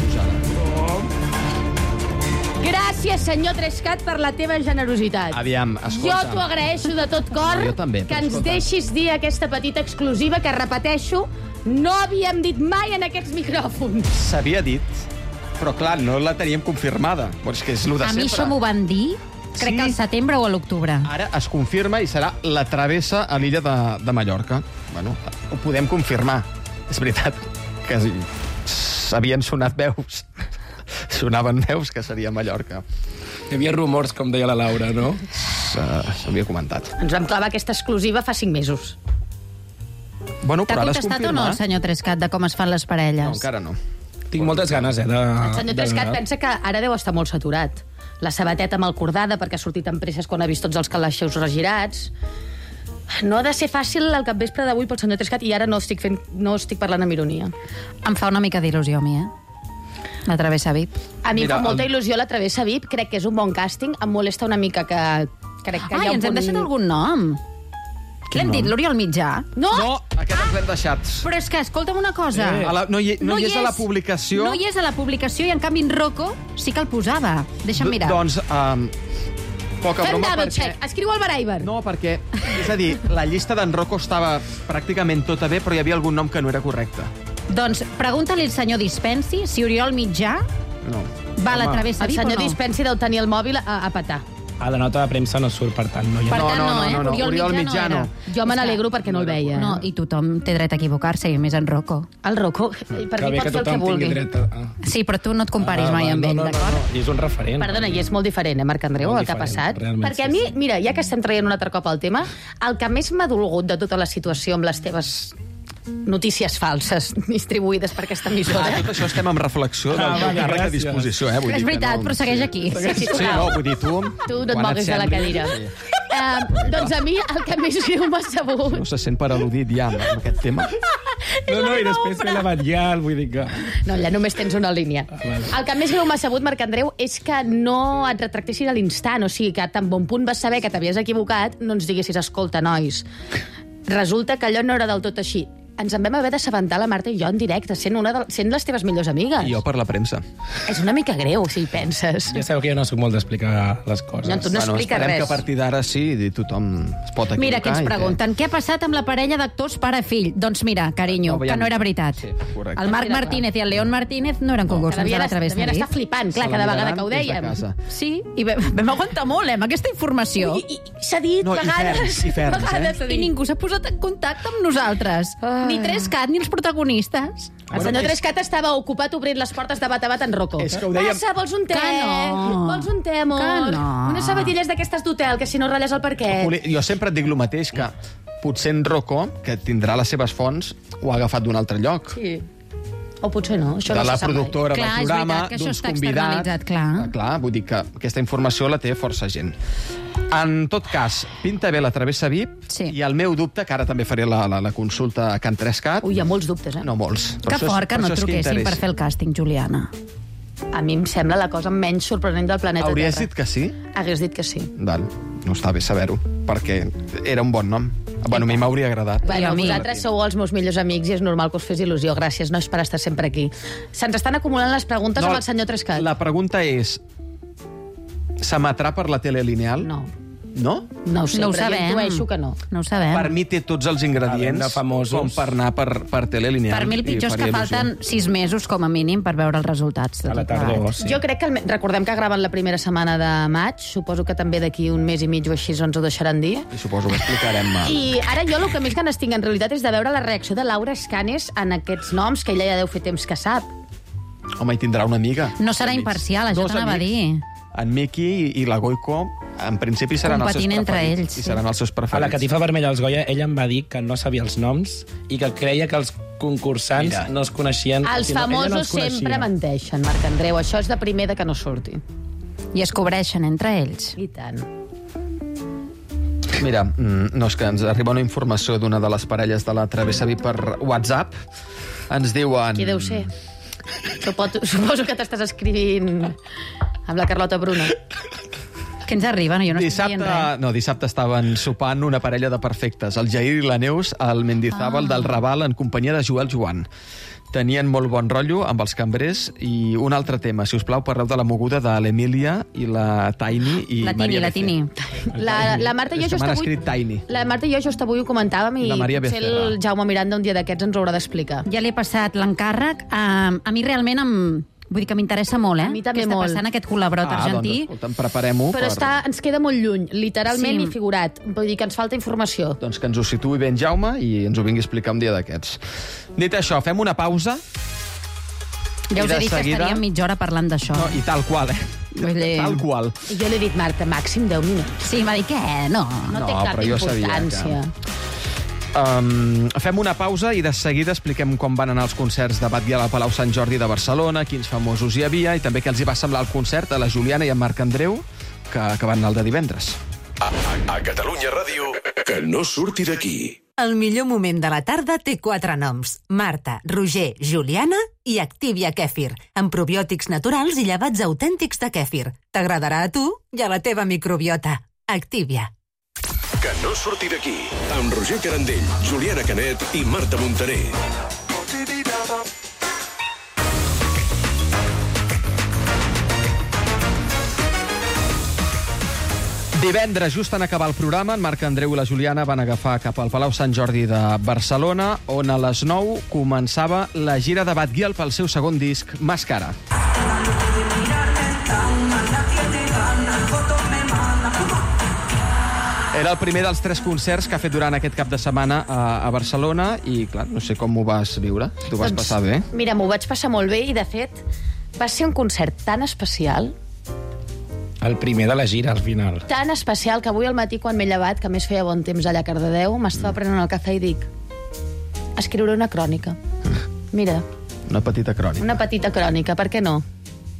Gràcies, senyor Trescat, per la teva generositat. Aviam, escolta. Jo t'ho agraeixo de tot cor, jo també, que ens deixis dir aquesta petita exclusiva que, repeteixo, no havíem dit mai en aquests micròfons. S'havia dit, però clar, no la teníem confirmada. És que és lo de a sempre. Mi això m'ho van dir, crec que al setembre o a l'octubre. Ara es confirma i serà La Travessa a l'illa de Mallorca. Bueno, ho podem confirmar. És veritat que s'havien sonat veus. Sonaven veus que seria a Mallorca. Hi havia rumors, com deia la Laura, no? S'havia comentat. Ens vam clavar aquesta exclusiva fa 5 mesos. Bueno, T'ha contestat o no el senyor Trescat de com es fan les parelles? No, encara no. Tinc moltes ganes, El senyor Trescat pensa que ara deu estar molt saturat. La sabateta mal cordada perquè ha sortit amb presses quan ha vist tots els calaixos regirats. No ha de ser fàcil el capvespre d'avui pel senyor Trescat i ara no estic parlant amb ironia. Em fa una mica d'il·lusió a mi, La Travessa VIP. A mi em fa molta il·lusió La Travessa VIP. Crec que és un bon càsting. Em molesta una mica que... Crec que ens hem deixat algun nom. Què l'hem dit, l'Oriol Mitjà? No! No, aquest ens l'hem deixat. Però és que, escolta'm una cosa. No hi és a la publicació. No hi és a la publicació i, en canvi, en Rocco sí que el posava. Deixa'm mirar. Doncs, poca Fem broma double check. Escriu al Baraiber. No, perquè, és a dir, la llista d'en Rocco estava pràcticament tota bé, però hi havia algun nom que no era correcte. Doncs pregunta-li al senyor Dispensi si Oriol Mitjà va a La Travessa VIP o no. El senyor Dispensi deu tenir el mòbil a petar. A la nota de premsa no surt, per tant, no hi ha... Per tant, no. Oriol Mitjà no era. Jo me n'alegro perquè no el veia. No, i tothom té dret a equivocar-se, i més en Rocco. El Rocco, per mi pot fer el que vulgui. Sí, però tu no et comparis mai amb ell, d'acord? I és un referent. Perdona, i és molt diferent, Marc Andreu, el que ha passat? Perquè a mi, mira, ja que estem traient un altre cop el tema, el que més m'ha dolgut de tota la situació amb les teves notícies falses distribuïdes per aquesta emissora. Tot això estem en reflexió del teu càrrec a disposició. És veritat, però segueix aquí. Sí, no, vull dir, tu no et moguis de la cadira. Doncs a mi el que més greu m'ha sabut... No se sent per al·ludit ja amb aquest tema? No, i després fer la Batllal, vull dir que... No, allà només tens una línia. El que més greu m'ha sabut, Marc Andreu, és que no et retractessis a l'instant, o sigui, que tan bon punt vas saber que t'havies equivocat, no ens diguessis, escolta, nois, resulta que allò no era del tot així. Ens en vam haver d'assabentar la Marta i jo en directe, sent les teves millors amigues. I jo per la premsa. És una mica greu, si hi penses. Ja sabeu que jo no soc molt d'explicar les coses. No, tu no expliques res. Esperem que a partir d'ara sí, tothom es pot equivocar. Mira, que ens pregunten, què ha passat amb la parella d'actors pare-fill? Doncs mira, carinyo, que no era veritat. El Marc Martínez i el León Martínez no eren concursants de La Travessa. Devien estar flipant, clar, cada vegada que ho dèiem. Sí, i vam aguantar molt, amb aquesta informació. I s'ha dit vegades. I ningú s'ha posat en contacte amb nosaltres. Ni Trescat, ni els protagonistes. El senyor Trescat estava ocupat obrint les portes de bat a bat en Rocco. És que ho dèiem... Passa, vols un te? Vols un te, amor? Que no. Unes sabatilles d'aquestes d'hotel, que si no ratlles el parquet. Jo sempre et dic el mateix, que potser en Rocco, que tindrà les seves fonts, ho ha agafat d'un altre lloc. Sí. O potser no, això de no la se sap mai. productora del Clar, és programa, veritat que això d'uns està convidats... externalitzat, clar. Clar, vull dir que aquesta informació la té força gent. En tot cas, pinta bé la Travessa VIP, i el meu dubte, que ara també faré la consulta a Can Trescat... Ui, hi ha molts dubtes, eh? No, molts. Que fort que no et truquessin per fer el càsting, Juliana. A mi em sembla la cosa menys sorprenent del planeta Hauries Terra. dit que sí? Hagués dit que sí. Val, no està bé saber-ho, perquè era un bon nom. Bueno, a mi m'hauria agradat. Bueno, vosaltres sou els meus millors amics i és normal que us fes il·lusió. Gràcies, nois, per estar sempre aquí. Se'ns estan acumulant les preguntes amb el senyor Trescat. La pregunta és... s'emetrà per la tele lineal? No. No? No ho sé, No ho però jo sabem. intueixo que no. No ho sabem. Per mi té tots els ingredients com per anar per tele lineal. Per mi el pitjor és que falten 6 mesos, com a mínim, per veure els resultats. A la tardor, sí. Jo crec que recordem que graven la primera setmana de maig, suposo que també d'aquí un mes i mig o així ens ho deixaran dir. I suposo que explicarem... I ara jo el que més ganes tinc en realitat és de veure la reacció de Laura Escanes en aquests noms, que ella ja deu fer temps que sap. Home, hi tindrà una amiga. No serà imparcial, això Dos t'anava a amics. dir. En Miki i la Goico, en principi seran els seus Competint entre preferits. ells, I sí. seran els seus preferits. A la catifa vermella dels Goya, ella em va dir que no sabia els noms i que creia que els concursants no es coneixien. Els sinó ella no famosos els coneixia. sempre menteixen, Marc Andreu. Això és de primer de que no surti. I es cobreixen entre ells. I tant. Mira, no, és que ens arriba una informació d'una de les parelles de la Travessa VIP per WhatsApp. Ens diuen... Qui deu ser? Suposo que t'estàs escrivint amb la Carlota Bruna. Que ens arriba? No, jo no estic dient res. Dissabte estaven sopant una parella de perfectes, el Jair i la Neus, al Mendizábal del Raval, en companyia de Joel Joan. Tenien molt bon rotllo amb els cambrers. I un altre tema, si us plau, parleu de la moguda de l'Emília i la Tiny i La Maria Tini. La Marta i jo És que just m'han avui... escrit Tiny. La Marta i jo just avui ho comentàvem i La Maria potser Becerra. el Jaume Miranda un dia d'aquests ens ho haurà d'explicar. Ja l'he passat l'encàrrec. A mi realment vull dir que m'interessa molt, eh? A mi també què està molt. passant aquest col·labrot argentí. Doncs, escolta'm, preparem-ho. Però ens queda molt lluny, literalment Sí. i figurat. Vull dir que ens falta informació. Doncs que ens ho situï ben Jaume i ens ho vingui a explicar un dia d'aquests. Dit això, fem una pausa. Ja I us de he dit que seguida- estaríem mitja hora parlant d'això. No, i tal qual, Vull dir... Tal qual. I jo l'he dit, Marta, màxim 10 minuts. Sí, m'ha dit què? No. No té cap però jo sabia importància. Fem una pausa i de seguida expliquem com van anar els concerts de Batguial al Palau Sant Jordi de Barcelona, quins famosos hi havia i també què els hi va semblar el concert a la Juliana i a Marc Andreu, que van anar el de divendres. A Catalunya Ràdio, que no surti d'aquí. El millor moment de la tarda té 4 noms. Marta, Roger, Juliana i Activia Kèfir, amb probiòtics naturals i llevats autèntics de kèfir. T'agradarà a tu i a la teva microbiota. Activia. Que no surti d'aquí. Amb Roger Carandell, Juliana Canet i Marta Montaner. Divendres, just en acabar el programa, en Marc Andreu i la Juliana van agafar cap al Palau Sant Jordi de Barcelona, on a les 9 començava la gira de Batguial pel seu segon disc, Màscara. Era el primer dels 3 concerts que ha fet durant aquest cap de setmana a Barcelona i, clar, no sé com ho vas viure. Tu vas passar bé? Mira, m'ho vaig passar molt bé i, de fet, va ser un concert tan especial, El primer de la gira, al final. tan especial, que avui al matí, quan m'he llevat, que a més feia bon temps allà a Cardedeu, m'estava prenent el cafè i dic, escriuré una crònica. Mira, Una petita crònica. una petita crònica, per què no?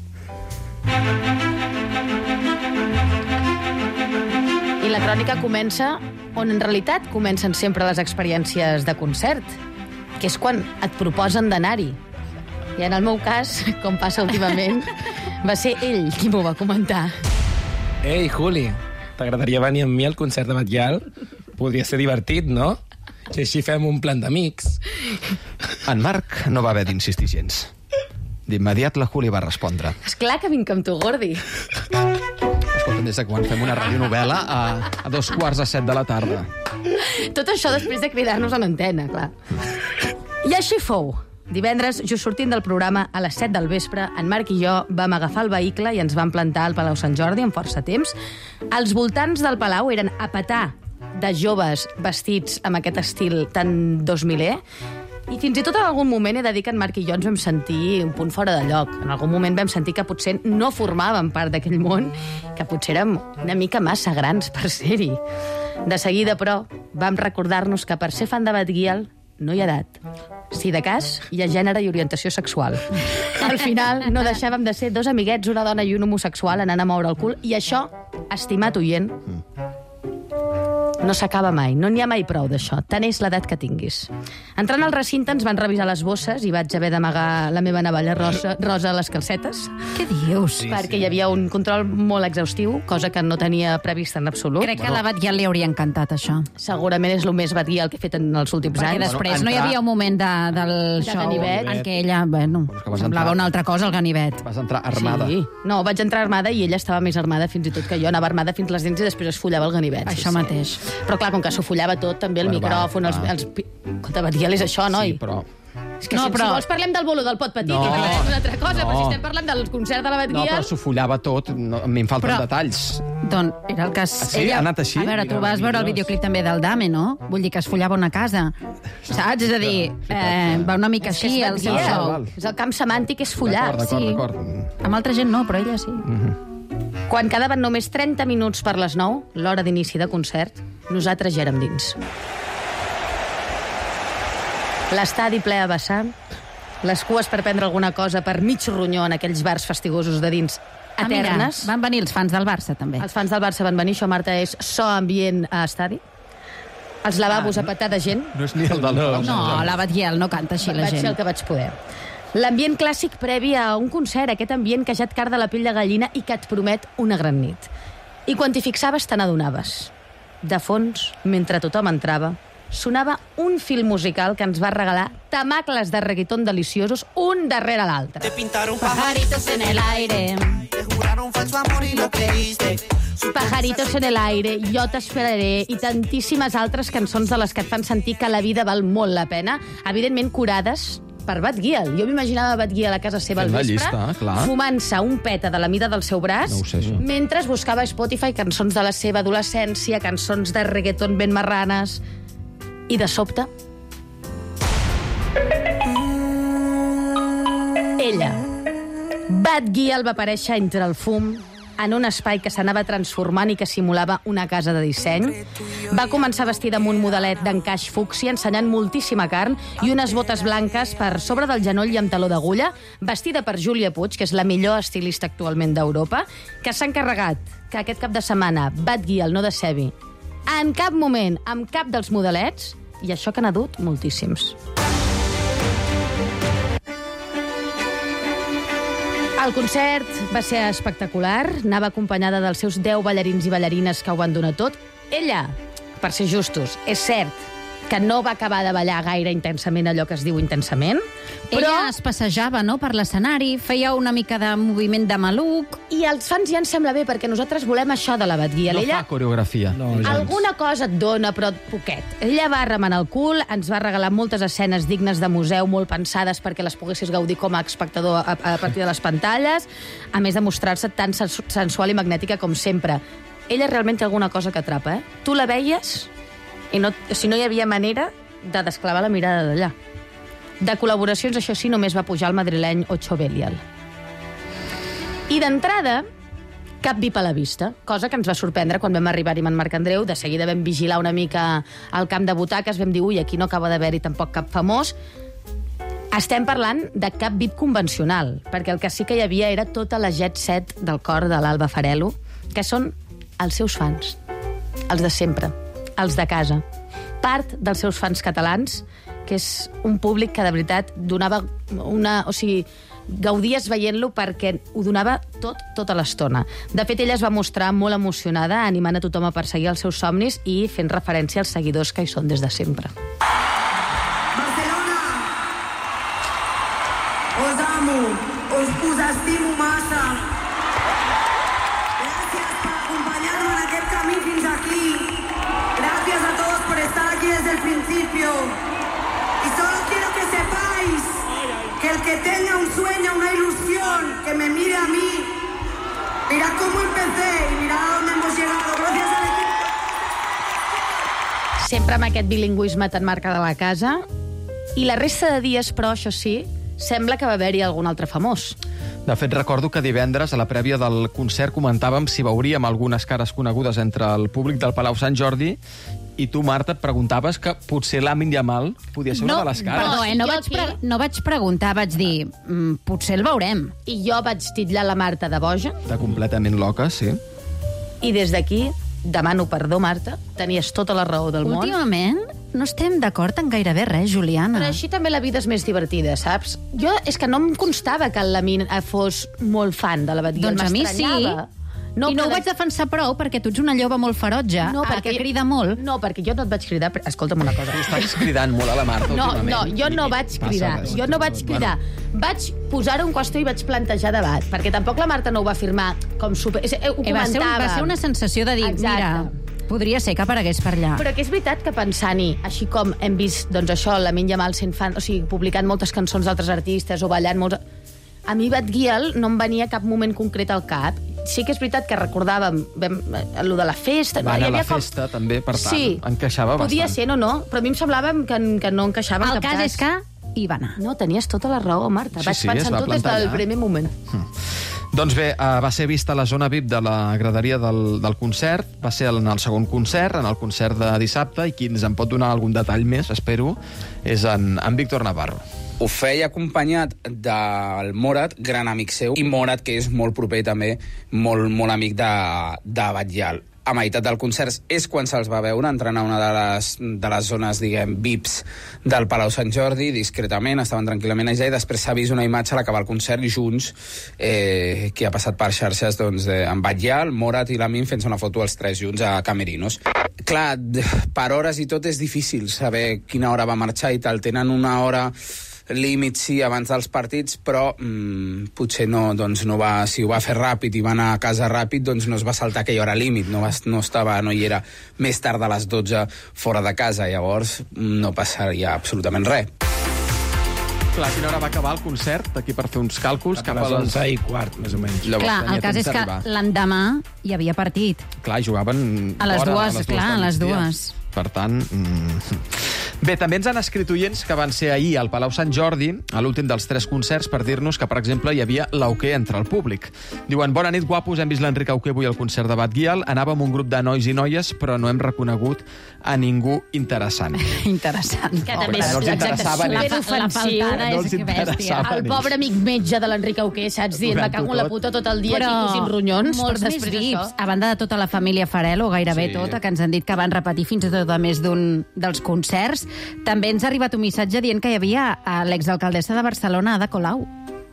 I la crònica comença on en realitat comencen sempre les experiències de concert, que és quan et proposen d'anar-hi. I en el meu cas, com passa últimament, va ser ell qui m'ho va comentar. Ei, Juli, t'agradaria venir amb mi al concert de Batguial? Podria ser divertit, no? Si així fem un plan d'amics. En Marc no va haver d'insistir gens. D'immediat la Juli va respondre. Esclar que vinc amb tu, Gordi. Escolta, des de quan fem una radionovel·la a 7:15 de la tarda. Tot això després de cridar-nos a l'antena, clar. I així fou. Divendres, just sortint del programa a les 7 del vespre, en Marc i jo vam agafar el vehicle i ens vam plantar al Palau Sant Jordi en força temps. Els voltants del Palau eren a petar de joves vestits amb aquest estil tan 2000è, i fins i tot en algun moment he de dir que en Marc i jo ens vam sentir un punt fora de lloc. En algun moment vam sentir que potser no formàvem part d'aquell món, que potser érem una mica massa grans per ser-hi. De seguida, però, vam recordar-nos que per ser fan de Batguial no hi ha edat. si de cas, hi ha gènere i orientació sexual. Al final, no deixàvem de ser dos amiguets, una dona i un homosexual, anant a moure el cul, i això, estimat oient, no s'acaba mai, no n'hi ha mai prou d'això, tant és l'edat que tinguis. Entrant al recinte ens van revisar les bosses i vaig haver d'amagar la meva navalla rosa a les calcetes. Què dius? Perquè hi havia un control molt exhaustiu, cosa que no tenia previst en absolut. Crec que a la Batguial li hauria encantat, això. Segurament és el més Batguial que he fet en els últims anys. Perquè després no hi havia un moment del show ganivet en què ella, bueno, semblava una altra cosa, el ganivet. Vas entrar armada. Sí. No, vaig entrar armada i ella estava més armada fins i tot que jo. Anava armada fins les dents i després es follava el ganivet. Això mateix. Però clar, com que s'ho follava tot, també el micròfon, els... Escolta, Batguial és això, noi? Sí, però... És que si vols parlem del bolo del pot petit i parlem d'una altra cosa, però si estem parlant del concert de la Batguial... No, però s'ho follava tot, a mi em falten detalls. Doncs era el cas... Sí, ha anat així? A veure, tu vas veure el videoclip també del Dame, no? Vull dir que es follava una casa. Saps? És a dir, va una mica així el seu show. És el camp semàntic, és follar. D'acord. Amb altra gent no, però ella sí. Quan quedaven només 30 minuts per les 9, l'hora d'inici de concert, nosaltres ja érem dins. L'estadi ple a vessar, les cues per prendre alguna cosa per mig ronyó en aquells bars fastigosos de dins eternes. Van venir els fans del Barça, també. Els fans del Barça van venir, això, Marta, és so ambient a estadi. Els lavabos a petar de gent. No és ni el del... No, la Batguial no canta així, la gent. Vaig fer el que vaig poder. L'ambient clàssic previ a un concert, aquest ambient que ja et carda la pell de gallina i que et promet una gran nit. I quan t'hi fixaves te n'adonaves. De fons, mentre tothom entrava, sonava un film musical que ens va regalar tamacles de reggaeton deliciosos un darrere l'altre. Te pintaron pajaritos en el aire, te juraron falso amor y lo creíste. Pajaritos en el aire, Jo t'esperaré i tantíssimes altres cançons de les que et fan sentir que la vida val molt la pena, evidentment curades per Batguial. Jo m'imaginava Batguial a casa seva al vespre, fumant-se un peta de la mida del seu braç, mentre buscava a Spotify cançons de la seva adolescència, cançons de reggaeton ben marranes, i de sobte... Ella, Batguial, va aparèixer entre el fum en un espai que s'anava transformant i que simulava una casa de disseny. Va començar vestida amb un modelet d'encaix fúcsia, ensenyant moltíssima carn i unes botes blanques per sobre del genoll i amb taló d'agulla, vestida per Júlia Puig, que és la millor estilista actualment d'Europa, que s'ha encarregat que aquest cap de setmana Batguial no decebi en cap moment amb cap dels modelets, i això que n'ha dut moltíssims. El concert va ser espectacular, anava acompanyada dels seus 10 ballarins i ballarines que ho van donar tot. Ella, per ser justos, és cert que no va acabar de ballar gaire intensament allò que es diu intensament, però... Ella es passejava, no?, per l'escenari, feia una mica de moviment de maluc... I als fans ja ens sembla bé, perquè nosaltres volem això de la Batguial. No fa coreografia. Alguna cosa et dona, però poquet. Ella va remenar el cul, ens va regalar moltes escenes dignes de museu, molt pensades perquè les poguessis gaudir com a espectador a partir de les pantalles, a més de mostrar-se tan sensual i magnètica com sempre. Ella realment té alguna cosa que atrapa, eh? Tu la veies... I no hi havia manera de desclavar la mirada d'allà. De col·laboracions, això sí, només va pujar el madrileny Ocho Belial. I d'entrada, cap VIP a la vista, cosa que ens va sorprendre quan vam arribar-hi amb en Marc Andreu. De seguida vam vigilar una mica al camp de butaques, vam dir, ui, aquí no acaba d'haver-hi tampoc cap famós. Estem parlant de cap VIP convencional, perquè el que sí que hi havia era tota la jet set del cor de l'Alba Farelo, que són els seus fans, els de sempre, els de casa. Part dels seus fans catalans, que és un públic que de veritat donava una... O sigui, gaudies veient-lo perquè ho donava tota l'estona. De fet, ella es va mostrar molt emocionada, animant a tothom a perseguir els seus somnis i fent referència als seguidors que hi són des de sempre. Barcelona, os amo, us estimo massa. Gràcies per acompanyar-me en aquest camí fins aquí. Gracias a todos por estar aquí desde el principio. Y solo quiero que sepáis que el que tenga un sueño, una ilusión, que me mire a mí, mira cómo empecé y mira a dónde hemos llegado. Gracias al equipo. Sempre amb aquest bilingüisme tan marca de la casa. I la resta de dies, però, això sí, sembla que va haver-hi algun altre famós. De fet, recordo que divendres, a la prèvia del concert, comentàvem si veuríem algunes cares conegudes entre el públic del Palau Sant Jordi I tu, Marta, et preguntaves que potser Lamine Yamal podia ser una de les cares. No vaig preguntar, vaig dir, potser el veurem. I jo vaig titllar la Marta de boja. De completament loca, sí. I des d'aquí demano perdó, Marta. Tenies tota la raó del món. Últimament no estem d'acord en gairebé res, Juliana. Però així també la vida és més divertida, saps? Jo és que no em constava que el Lamine fos molt fan de la Batguiel. Doncs a mi sí. No, I no ho vaig defensar prou perquè tu ets una lloba molt ferotge, que crida molt. No, perquè jo no et vaig cridar. Escolta'm una cosa. Tu estàs cridant molt a la Marta últimament. No, jo no vaig cridar. Jo no vaig cridar. Vaig posar-ho en qüestió i vaig plantejar debat, perquè tampoc la Marta no ho va afirmar com super... Ho comentava. Va ser una sensació de dir, mira, podria ser que aparegués per allà. Però que és veritat que pensant-hi, així com hem vist doncs això, Lamine Yamal sent fan, o sigui, publicant moltes cançons d'altres artistes o ballant molts... A mi Batguiel no em venia cap moment concret al cap. Sí que és veritat que recordàvem allò de la festa. Va anar a la festa, també, per tant, encaixava bastant. Podia ser, no, però a mi em semblava que no encaixava en cap cas. El cas és que hi va anar. No, tenies tota la raó, Marta. Vaig pensar en tot des del primer moment. Doncs bé, va ser vista la zona VIP de la graderia del concert, va ser en el segon concert, en el concert de dissabte, i qui ens en pot donar algun detall més, espero, és en Víctor Navarro. Ho feia acompanyat del Morat, gran amic seu, i Morat, que és molt proper també, molt amic de Batguiel. A meitat del concert és quan se'ls va veure entrant a una de les zones, diguem, VIPs del Palau Sant Jordi, discretament, estaven tranquil·lament allà, i després s'ha vist una imatge a l'acabar el concert junts, que ha passat per xarxes doncs, amb Batguiel, Morat i Lamine fent-se una foto els tres junts a Camerinos. Clar, per hores i tot és difícil saber quina hora va marxar i tal, tenen una hora límit, sí, abans dels partits, però potser no va, si ho va fer ràpid i va anar a casa ràpid, doncs no es va saltar aquella hora límit, no hi era més tard de les 12 fora de casa, llavors no passaria absolutament res. Clar, a quina hora va acabar el concert? Aquí per fer uns càlculs. Cap a les 11:15, més o menys. Clar, el cas és que l'endemà hi havia partit. Clar, jugaven a les dues, clar, a les dues. Per tant... Bé, també ens han escrit oients que van ser ahir al Palau Sant Jordi, a l'últim dels 3 concerts, per dir-nos que, per exemple, hi havia l'Auqué entre el públic. Diuen, bona nit, guapos, hem vist l'Enric Auqué avui al concert de Batguiel, anàvem un grup de nois i noies, però no hem reconegut a ningú interessant. Interessant. Que també és superofensiu. El pobre amic metge de l'Enric Auqué, saps, dient, me cago en la puta tot el dia aquí cosint ronyons. Molts més VIPs, a banda de tota la família Farel, o gairebé tota, que ens han dit que van repetir fins i tot a més d'un dels concerts. També ens ha arribat un missatge dient que hi havia l'exalcaldessa de Barcelona, Ada Colau.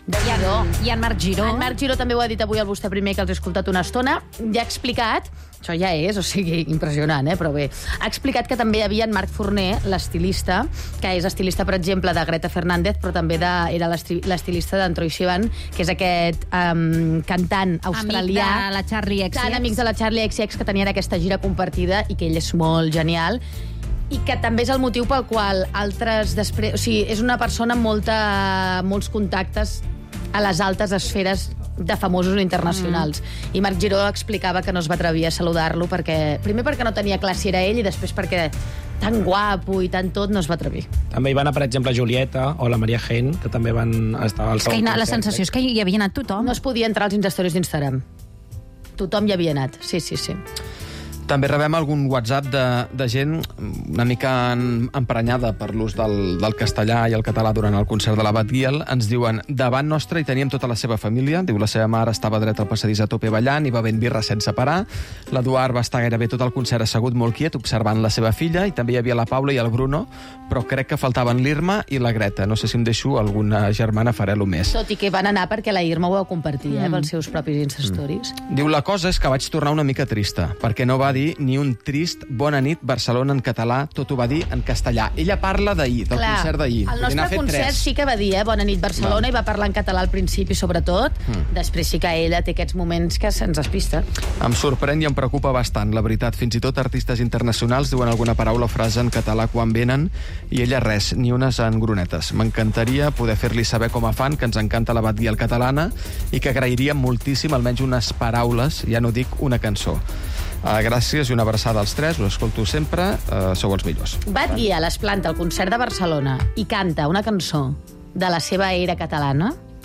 I en Marc Giró. En Marc Giró també ho ha dit avui al Vostè Primer, que els he escoltat una estona. Ja ha explicat, això ja és, o sigui, impressionant, però bé, ha explicat que també hi havia en Marc Forner, l'estilista, que és estilista, per exemple, de Greta Fernández, però també era l'estilista d'en Troye Sivan, que és aquest cantant australià. Amic de la Charli XCX. Tan amics de la Charli XCX, que tenien aquesta gira compartida i que ell és molt genial. I que també és el motiu pel qual altres després... O sigui, és una persona amb molts contactes a les altes esferes de famosos internacionals. I Marc Giró explicava que no es va atrevir a saludar-lo primer perquè no tenia clar si era ell i després perquè tan guapo i tant tot no es va atrevir. També hi va anar, per exemple, Julieta o la Maria Jaén, que també van estar al segon concert. La sensació és que hi havia anat tothom. No es podia entrar als Instastories d'Instagram. Tothom hi havia anat, sí. També rebem algun WhatsApp de gent una mica emprenyada per l'ús del castellà i el català durant el concert de la Batguiel. Ens diuen, davant nostre hi teníem tota la seva família. Diu, la seva mare estava dreta al passadís a tope ballant i va ben birra sense parar. L'Eduard va estar gairebé tot el concert assegut molt quiet observant la seva filla, i també hi havia la Paula i el Bruno, però crec que faltaven l'Irma i la Greta. No sé si em deixo alguna germana Farel o més. Tot i que van anar perquè la Irma ho va compartir, pels seus propis Instastories. Diu, la cosa és que vaig tornar una mica trista, perquè no va dir ni un trist bona nit Barcelona en català, tot ho va dir en castellà. Ella parla d'ahir, del concert d'ahir. El nostre concert sí que va dir bona nit Barcelona, i va parlar en català al principi sobretot. Després sí que ella té aquests moments que se'ns despista. Em sorprèn i em preocupa bastant, la veritat. Fins i tot artistes internacionals diuen alguna paraula o frase en català quan venen i ella res, ni unes engronetes. M'encantaria poder fer-li saber com a fan que ens encanta la Batguiel catalana i que agrairíem moltíssim almenys unes paraules, ja no dic una cançó. Gràcies i una abraçada als tres, us escolto sempre, sou els millors. Batguiel es planta al concert de Barcelona i canta una cançó de la seva era catalana.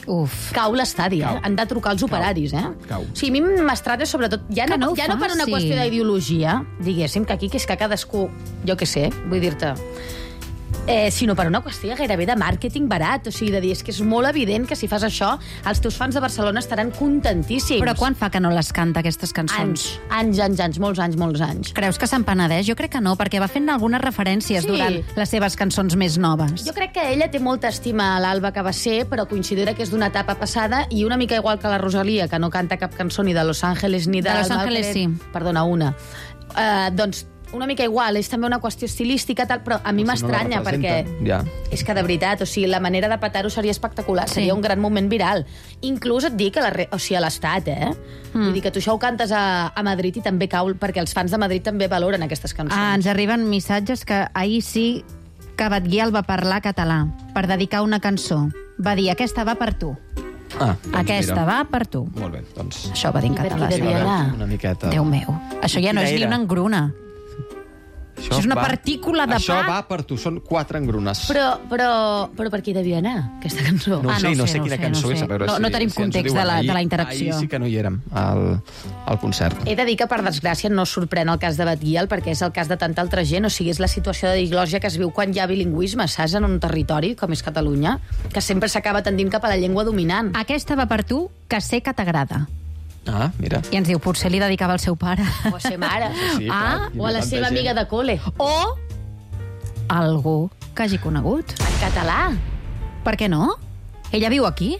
cau l'estadi, han de trucar els operaris, Cau. O sigui, a mi m'estranya sobretot, ja no per una qüestió d'ideologia, diguéssim, que aquí que és que cadascú, jo què sé, vull dir-te, sinó per una qüestió gairebé de màrqueting barat, o sigui, de dir, és que és molt evident que si fas això, els teus fans de Barcelona estaran contentíssims. Però quan fa que no les canta, aquestes cançons? Anys, molts anys. Creus que se'n penedeix? Jo crec que no, perquè va fent algunes referències durant les seves cançons més noves. Jo crec que ella té molta estima a l'Alba que va ser, però considera que és d'una etapa passada i una mica igual que la Rosalía, que no canta cap cançó ni de Los Ángeles ni de... De Los Ángeles, sí. Perdona, una. Doncs una mica igual, és també una qüestió estilística, tal, però a mi m'estranya, perquè és que de veritat, o sigui, la manera de petar-ho seria espectacular, seria un gran moment viral. Inclús et dic, o sigui, a l'Estat, Vull dir que tu això ho cantes a Madrid i també cau, perquè els fans de Madrid també valoren aquestes cançons. Ens arriben missatges que ahir sí que Batguial va parlar català per dedicar una cançó. Va dir, aquesta va per tu. Aquesta va per tu. Molt bé, doncs... Això va dir en català. Una miqueta. Déu meu. Això ja no és ni una engruna. Això és una partícula de pa. Això va per tu, són 4 engrunes. Però per qui devia anar, aquesta cançó? No sé quina cançó és. No tenim context de la interacció. Ahir sí que no hi érem, al concert. He de dir que, per desgràcia, no sorprèn el cas de Batguial, perquè és el cas de tanta altra gent. O sigui, és la situació de diglòsia que es viu quan hi ha bilingüisme, saps, en un territori com és Catalunya, que sempre s'acaba tendint cap a la llengua dominant. Aquesta va per tu, que sé que t'agrada. Mira. I ens diu, potser li dedicava al seu pare. O a ser mare. O a la seva amiga de col·le. O algú que hagi conegut. En català. Per què no? Ella viu aquí?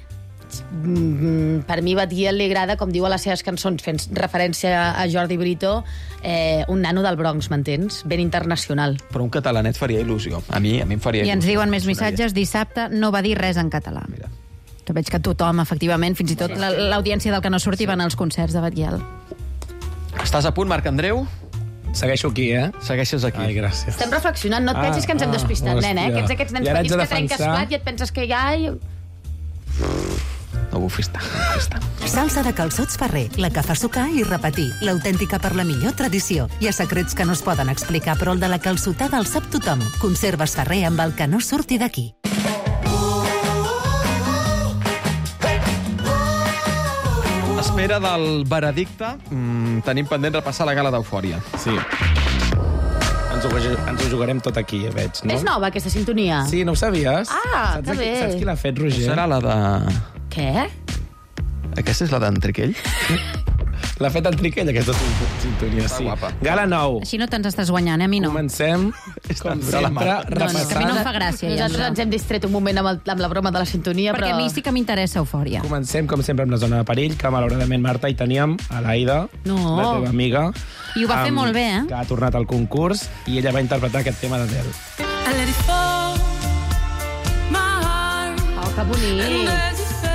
Per mi Batguial li agrada, com diu a les seves cançons, fent referència a Jordi Brito, un nano del Bronx, m'entens? Ben internacional. Però un catalanet faria il·lusió. A mi em faria il·lusió. I ens diuen més missatges. Dissabte no va dir res en català. Mira. Que veig que tothom, efectivament, fins i tot l'audiència del que no surti van als concerts de Batguial. Estàs a punt, Marc Andreu? Segueixo aquí, Segueixes aquí. Ai, gràcies. Estem reflexionant, no et pensis que ens hem despistat, nen, Que ets aquests nens petits que trenques plat i et penses que ja... No bufis tant. Salsa de calçots Ferrer, la que fa sucar i repetir, l'autèntica per la millor tradició. Hi ha secrets que no es poden explicar, però el de la calçotada el sap tothom. Conserves Ferrer amb el que no surti d'aquí. Espera del veredicte, tenim pendent repassar la gala d'Eufòria. Sí. Ens ho jugarem tot aquí, veig, no? És nova, aquesta sintonia? Sí, no ho sabies? Que bé. Saps qui l'ha fet, Roger? Serà la de... Què? Aquesta és la d'en Triquell? L'ha fet el Triquell, aquesta sintonia, sí. Guapa. Gala 9. Així no te'ns estàs guanyant, a mi no. Comencem, com sempre, repassant... que a mi no em fa gràcia. Nosaltres ens hem distret un moment amb la broma de la sintonia, perquè a mi sí que m'interessa Eufòria. Comencem, com sempre, amb la zona de perill, que malauradament, Marta, hi teníem a l'Aida, la teva amiga. I ho va fer molt bé, Que ha tornat al concurs, i ella va interpretar aquest tema d'Adele. Oh, que bonic.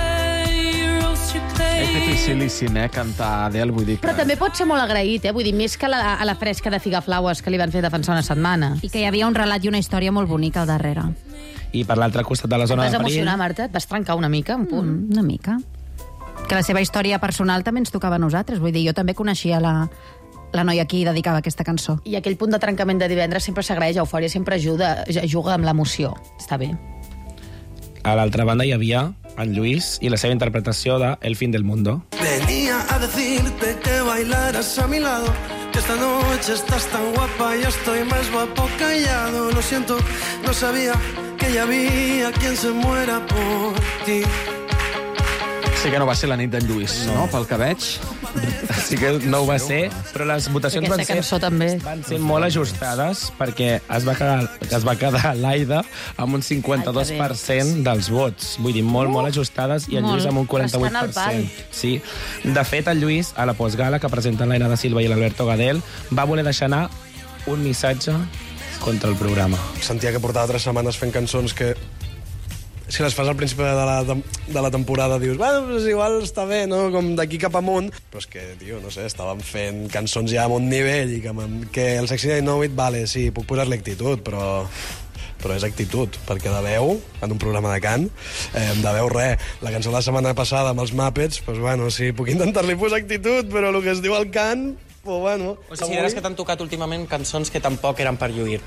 És dificilíssim, cantar Adele, vull dir que... Però també pot ser molt agraït, Vull dir, més que a la fresca de Figaflaues que li van fer defensar una setmana. I que hi havia un relat i una història molt bonica al darrere. I per l'altre costat de la zona de perill... Et vas emocionar, Marta? Et vas trencar una mica, un punt? Una mica. Que la seva història personal també ens tocava a nosaltres. Vull dir, jo també coneixia la noia qui dedicava aquesta cançó. I aquell punt de trencament de divendres sempre s'agraeix. Eufòria sempre juga amb l'emoció. Està bé. A l'altra banda hi havia en Lluís i la seva interpretació de El fin del mundo. Venía a decirte que bailaras a mi lado, que esta noche estás tan guapa y estoy más guapo callado. Lo siento, no sabía que ya había quien se muera por ti. Sí que no va ser la nit d'en Lluís, no? Pel que veig. Sí que no ho va ser, però les votacions van ser molt ajustades perquè es va quedar l'Aida amb un 52% dels vots. Vull dir, molt ajustades, i el Lluís amb un 48%. Sí. De fet, el Lluís, a la postgala que presenten l'Aina da Silva i l'Alberto Gadel, va voler deixar anar un missatge contra el programa. Sentia que portava 3 setmanes fent cançons que... Si les fas al principi de la temporada dius, bueno, pues igual està bé, no? Com d'aquí cap amunt. Però és que, tio, no sé, estàvem fent cançons ja amb un nivell i que el Sexy I Know It, vale, sí, puc posar-li actitud, però és actitud, perquè de veu, en un programa de cant, de veu res. La cançó de la setmana passada amb els Muppets, doncs bueno, sí, puc intentar-li posar actitud, però el que es diu el cant, pues bueno... O sigui, consideres que t'han tocat últimament cançons que tampoc eren per lluir-te?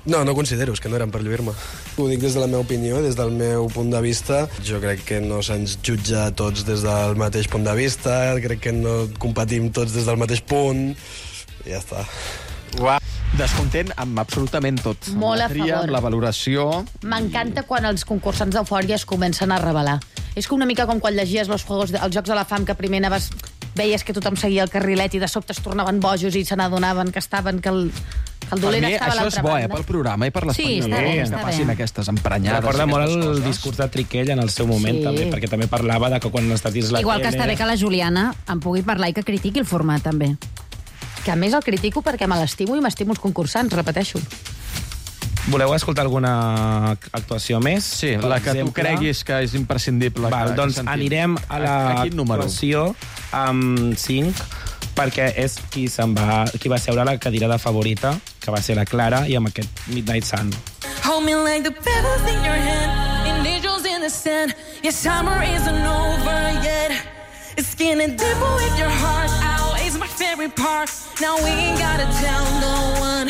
No considero, és que no eren per lluir-me. Ho dic des de la meva opinió, des del meu punt de vista. Jo crec que no se'ns jutja tots des del mateix punt de vista, crec que no competim tots des del mateix punt, i ja està. Descontent amb absolutament tot. Molt a Amb la tria, favor. amb la valoració... M'encanta quan els concursants d'Eufòria es comencen a revelar. És com una mica com quan llegies els Jocs de la Fam, que primer veies que tothom seguia el carrilet i de sobte es tornaven bojos i se n'adonaven que el dolent estava a l'altra banda. Això és pel programa i per l'espectacle. Sí, està bé, està que passin bé. aquestes emprenyades. Recorda molt el coses. discurs de Triquell en el seu moment, Sí. també, perquè també parlava de que quan estàs dins la Igual tele... que està bé que la Juliana en pugui parlar i que critiqui el format, també. Que a més el critico perquè me l'estimo i m'estimo els concursants, repeteixo. Voleu escoltar alguna actuació més? Sí, la que tu creguis que és imprescindible. Val, que doncs sentim. anirem a l'actuació amb 5, perquè és qui va seure a la cadira de favorita, que va ser la Clara, i amb aquest Midnight Sun. Hold me like the pebbles in your hand and angels in the sand. Your summer isn't over yet. It's getting deeper with your heart out. It's my favorite part. Now we ain't gotta tell no one.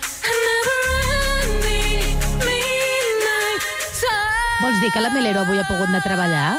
Never-ending midnight time. Vols dir que la Melero avui ha pogut anar a treballar?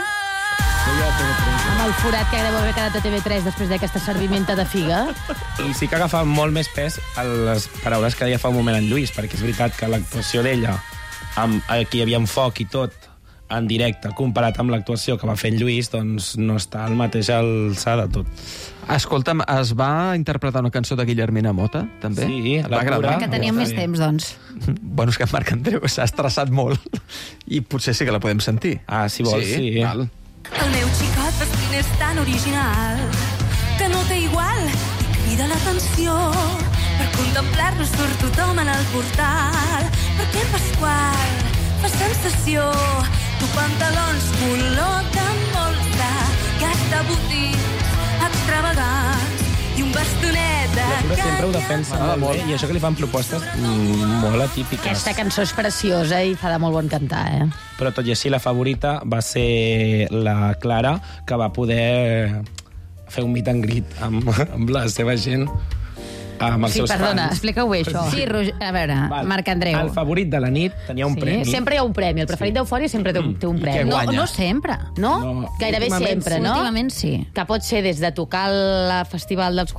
Amb el forat que deu haver quedat a TV3 després d'aquesta servimenta de figa? I sí que agafa molt més pes a les paraules que deia fa un moment en Lluís, perquè és veritat que l'actuació d'ella, aquí hi havia un foc i tot, en directe, comparat amb l'actuació que va fer en Lluís, doncs no està al mateix alçada tot. Escolta'm, es va interpretar una cançó de Guillermina Mota, també? Sí, va agradar. Que teníem més temps, doncs. Bueno, és que en Marc Andreu s'ha estressat molt i potser sí que la podem sentir. Ah, si vols, sí. Val. El meu xicot vestit és tan original que no té igual i crida l'atenció. Per contemplar-nos surt tothom en el portal, perquè en Pasqual fa sensació. Tu pantalons color de molta, gasta botins extravagants i un bastonet de Però sempre ho canya. defensa molt bé, i això que li fan propostes molt atípiques. Aquesta cançó és preciosa i fa de molt bon cantar, eh? Però tot i així la favorita va ser la Clara, que va poder fer un meet and greet amb la seva gent, amb els Sí, seus perdona, fans. explica-ho bé, això. Sí, a veure, Marc Andreu. El favorit de la nit tenia un premi. Sempre hi ha un premi. El preferit d'Eufòria sempre té un premi. No sempre. No? Gairebé Últimament sempre, sí. no? Últimament sí. Que pot ser des de tocar al festival dels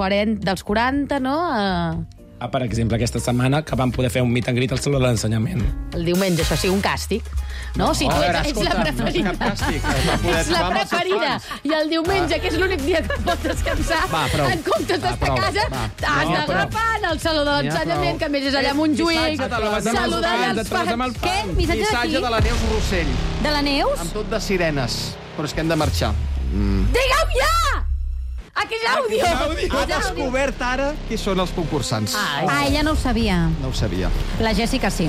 40, no? Per exemple, aquesta setmana que vam poder fer un meet and greet al Saló de l'Ensenyament. El diumenge, això sí, un càstig. No? Si tu A veure, ets escolta, la preferida. no és cap càstig. Es va poder És la trobar amb els seus preferida. fans. I el diumenge, que és l'únic dia que pots descansar, Va, prou. en comptes d'estar a prou. casa, Va. t'has No, d'agafar al Saló de N'hi ha l'Ensenyament, prou. que a més és allà a Montjuïc, saludant els fans. Què? Missatge Missatge d'aquí? de la Neus Rossell. De la Neus? Amb tot de sirenes. Però és que hem de marxar. Digueu ja! Aquí és àudio! Ha descobert ara qui són els concursants. Ella no ho sabia. No ho sabia. La Jèssica sí.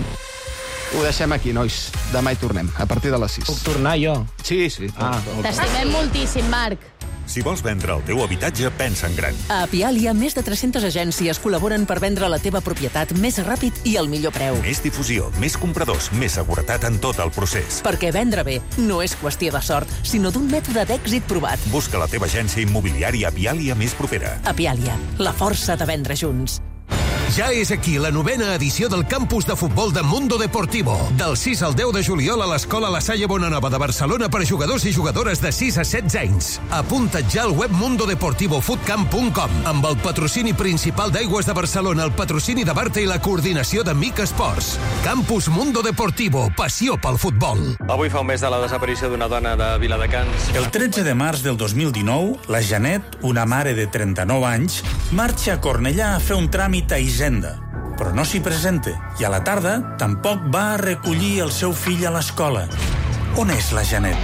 Ho deixem aquí, nois. Demà hi tornem, a partir de les 6. Puc tornar jo? Sí. T'estimem moltíssim, Marc. Si vols vendre el teu habitatge, pensa en gran. A Pialia, més de 300 agències col·laboren per vendre la teva propietat més ràpid i al millor preu. Més difusió, més compradors, més seguretat en tot el procés. Perquè vendre bé no és qüestió de sort, sinó d'un mètode d'èxit provat. Busca la teva agència immobiliària Pialia més propera. A Pialia, la força de vendre junts. Ja és aquí la 9ª edició del campus de futbol de Mundo Deportivo. Del 6 al 10 de juliol a l'Escola La Salle Bonanova de Barcelona per jugadors i jugadores de 6 a 16 anys. Apunta't ja al web mundodeportivofootcamp.com amb el patrocini principal d'Aigües de Barcelona, el patrocini de Barta i la coordinació de Mic Esports. Campus Mundo Deportivo, passió pel futbol. Avui fa un mes de la desaparició d'una dona de Viladecans. El 13 de març del 2019, la Janet, una mare de 39 anys, marxa a Cornellà a fer un tràmit a Hisenda, però no s'hi presenta i a la tarda tampoc va a recollir el seu fill a l'escola. On és la Janet?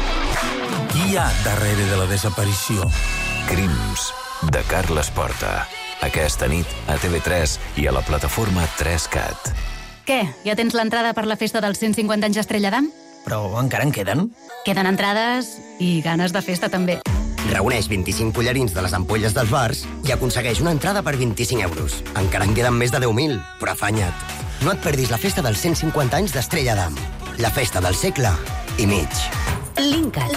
Qui hi ha darrere de la desaparició? Crims, de Carles Porta. Aquesta nit a TV3 i a la plataforma 3CAT. Què? Ja tens l'entrada per la festa dels 150 anys d'Estrella d'Am? Però encara en queden? Queden entrades i ganes de festa, també. Reuneix 25 collarins de les ampolles dels bars i aconsegueix una entrada per 25 euros. Encara en queden més de 10.000, però afanya't. No et perdis la festa dels 150 anys d'Estrella d'Am. La festa del segle i mig. Linkat.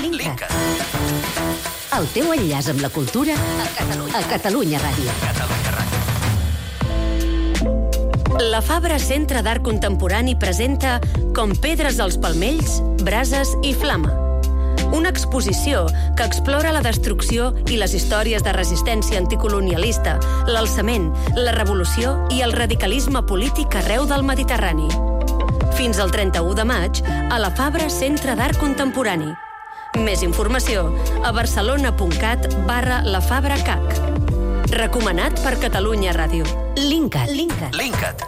El teu enllaç amb la cultura a Catalunya Ràdio. La Fabra Centre d'Art Contemporani presenta Com pedres als palmells, brases i flama. Una exposició que explora la destrucció i les històries de resistència anticolonialista, l'alçament, la revolució i el radicalisme polític arreu del Mediterrani. Fins al 31 de maig, a la Fabra Centre d'Art Contemporani. Més informació a barcelona.cat/lafabracac. Recomanat per Catalunya Ràdio. Linkat.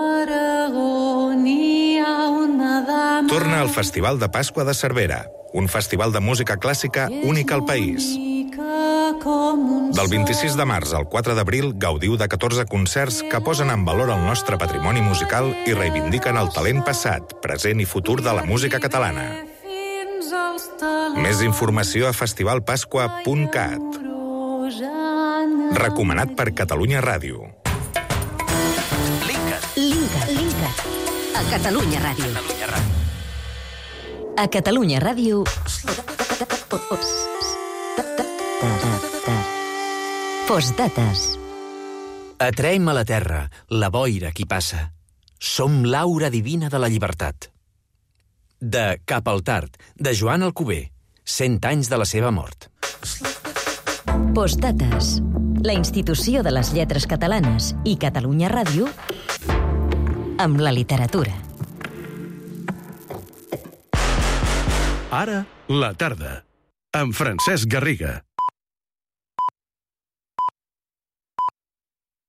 Torna al Festival de Pasqua de Cervera, un festival de música clàssica únic al país. Del 26 de març al 4 d'abril gaudiu de 14 concerts que posen en valor el nostre patrimoni musical i reivindiquen el talent passat, present i futur de la música catalana. Més informació a festivalpasqua.cat. Recomanat per Catalunya Ràdio. Linkat. A Catalunya Ràdio. A Catalunya Ràdio. Postdates. Atraem a la terra, la boira qui passa. Som l'aura divina de la llibertat. De Cap al Tard, de Joan Alcover. 100 anys de la seva mort. Postdates. La institució de les lletres catalanes i Catalunya Ràdio amb la literatura. Ara, la tarda, amb Francesc Garriga.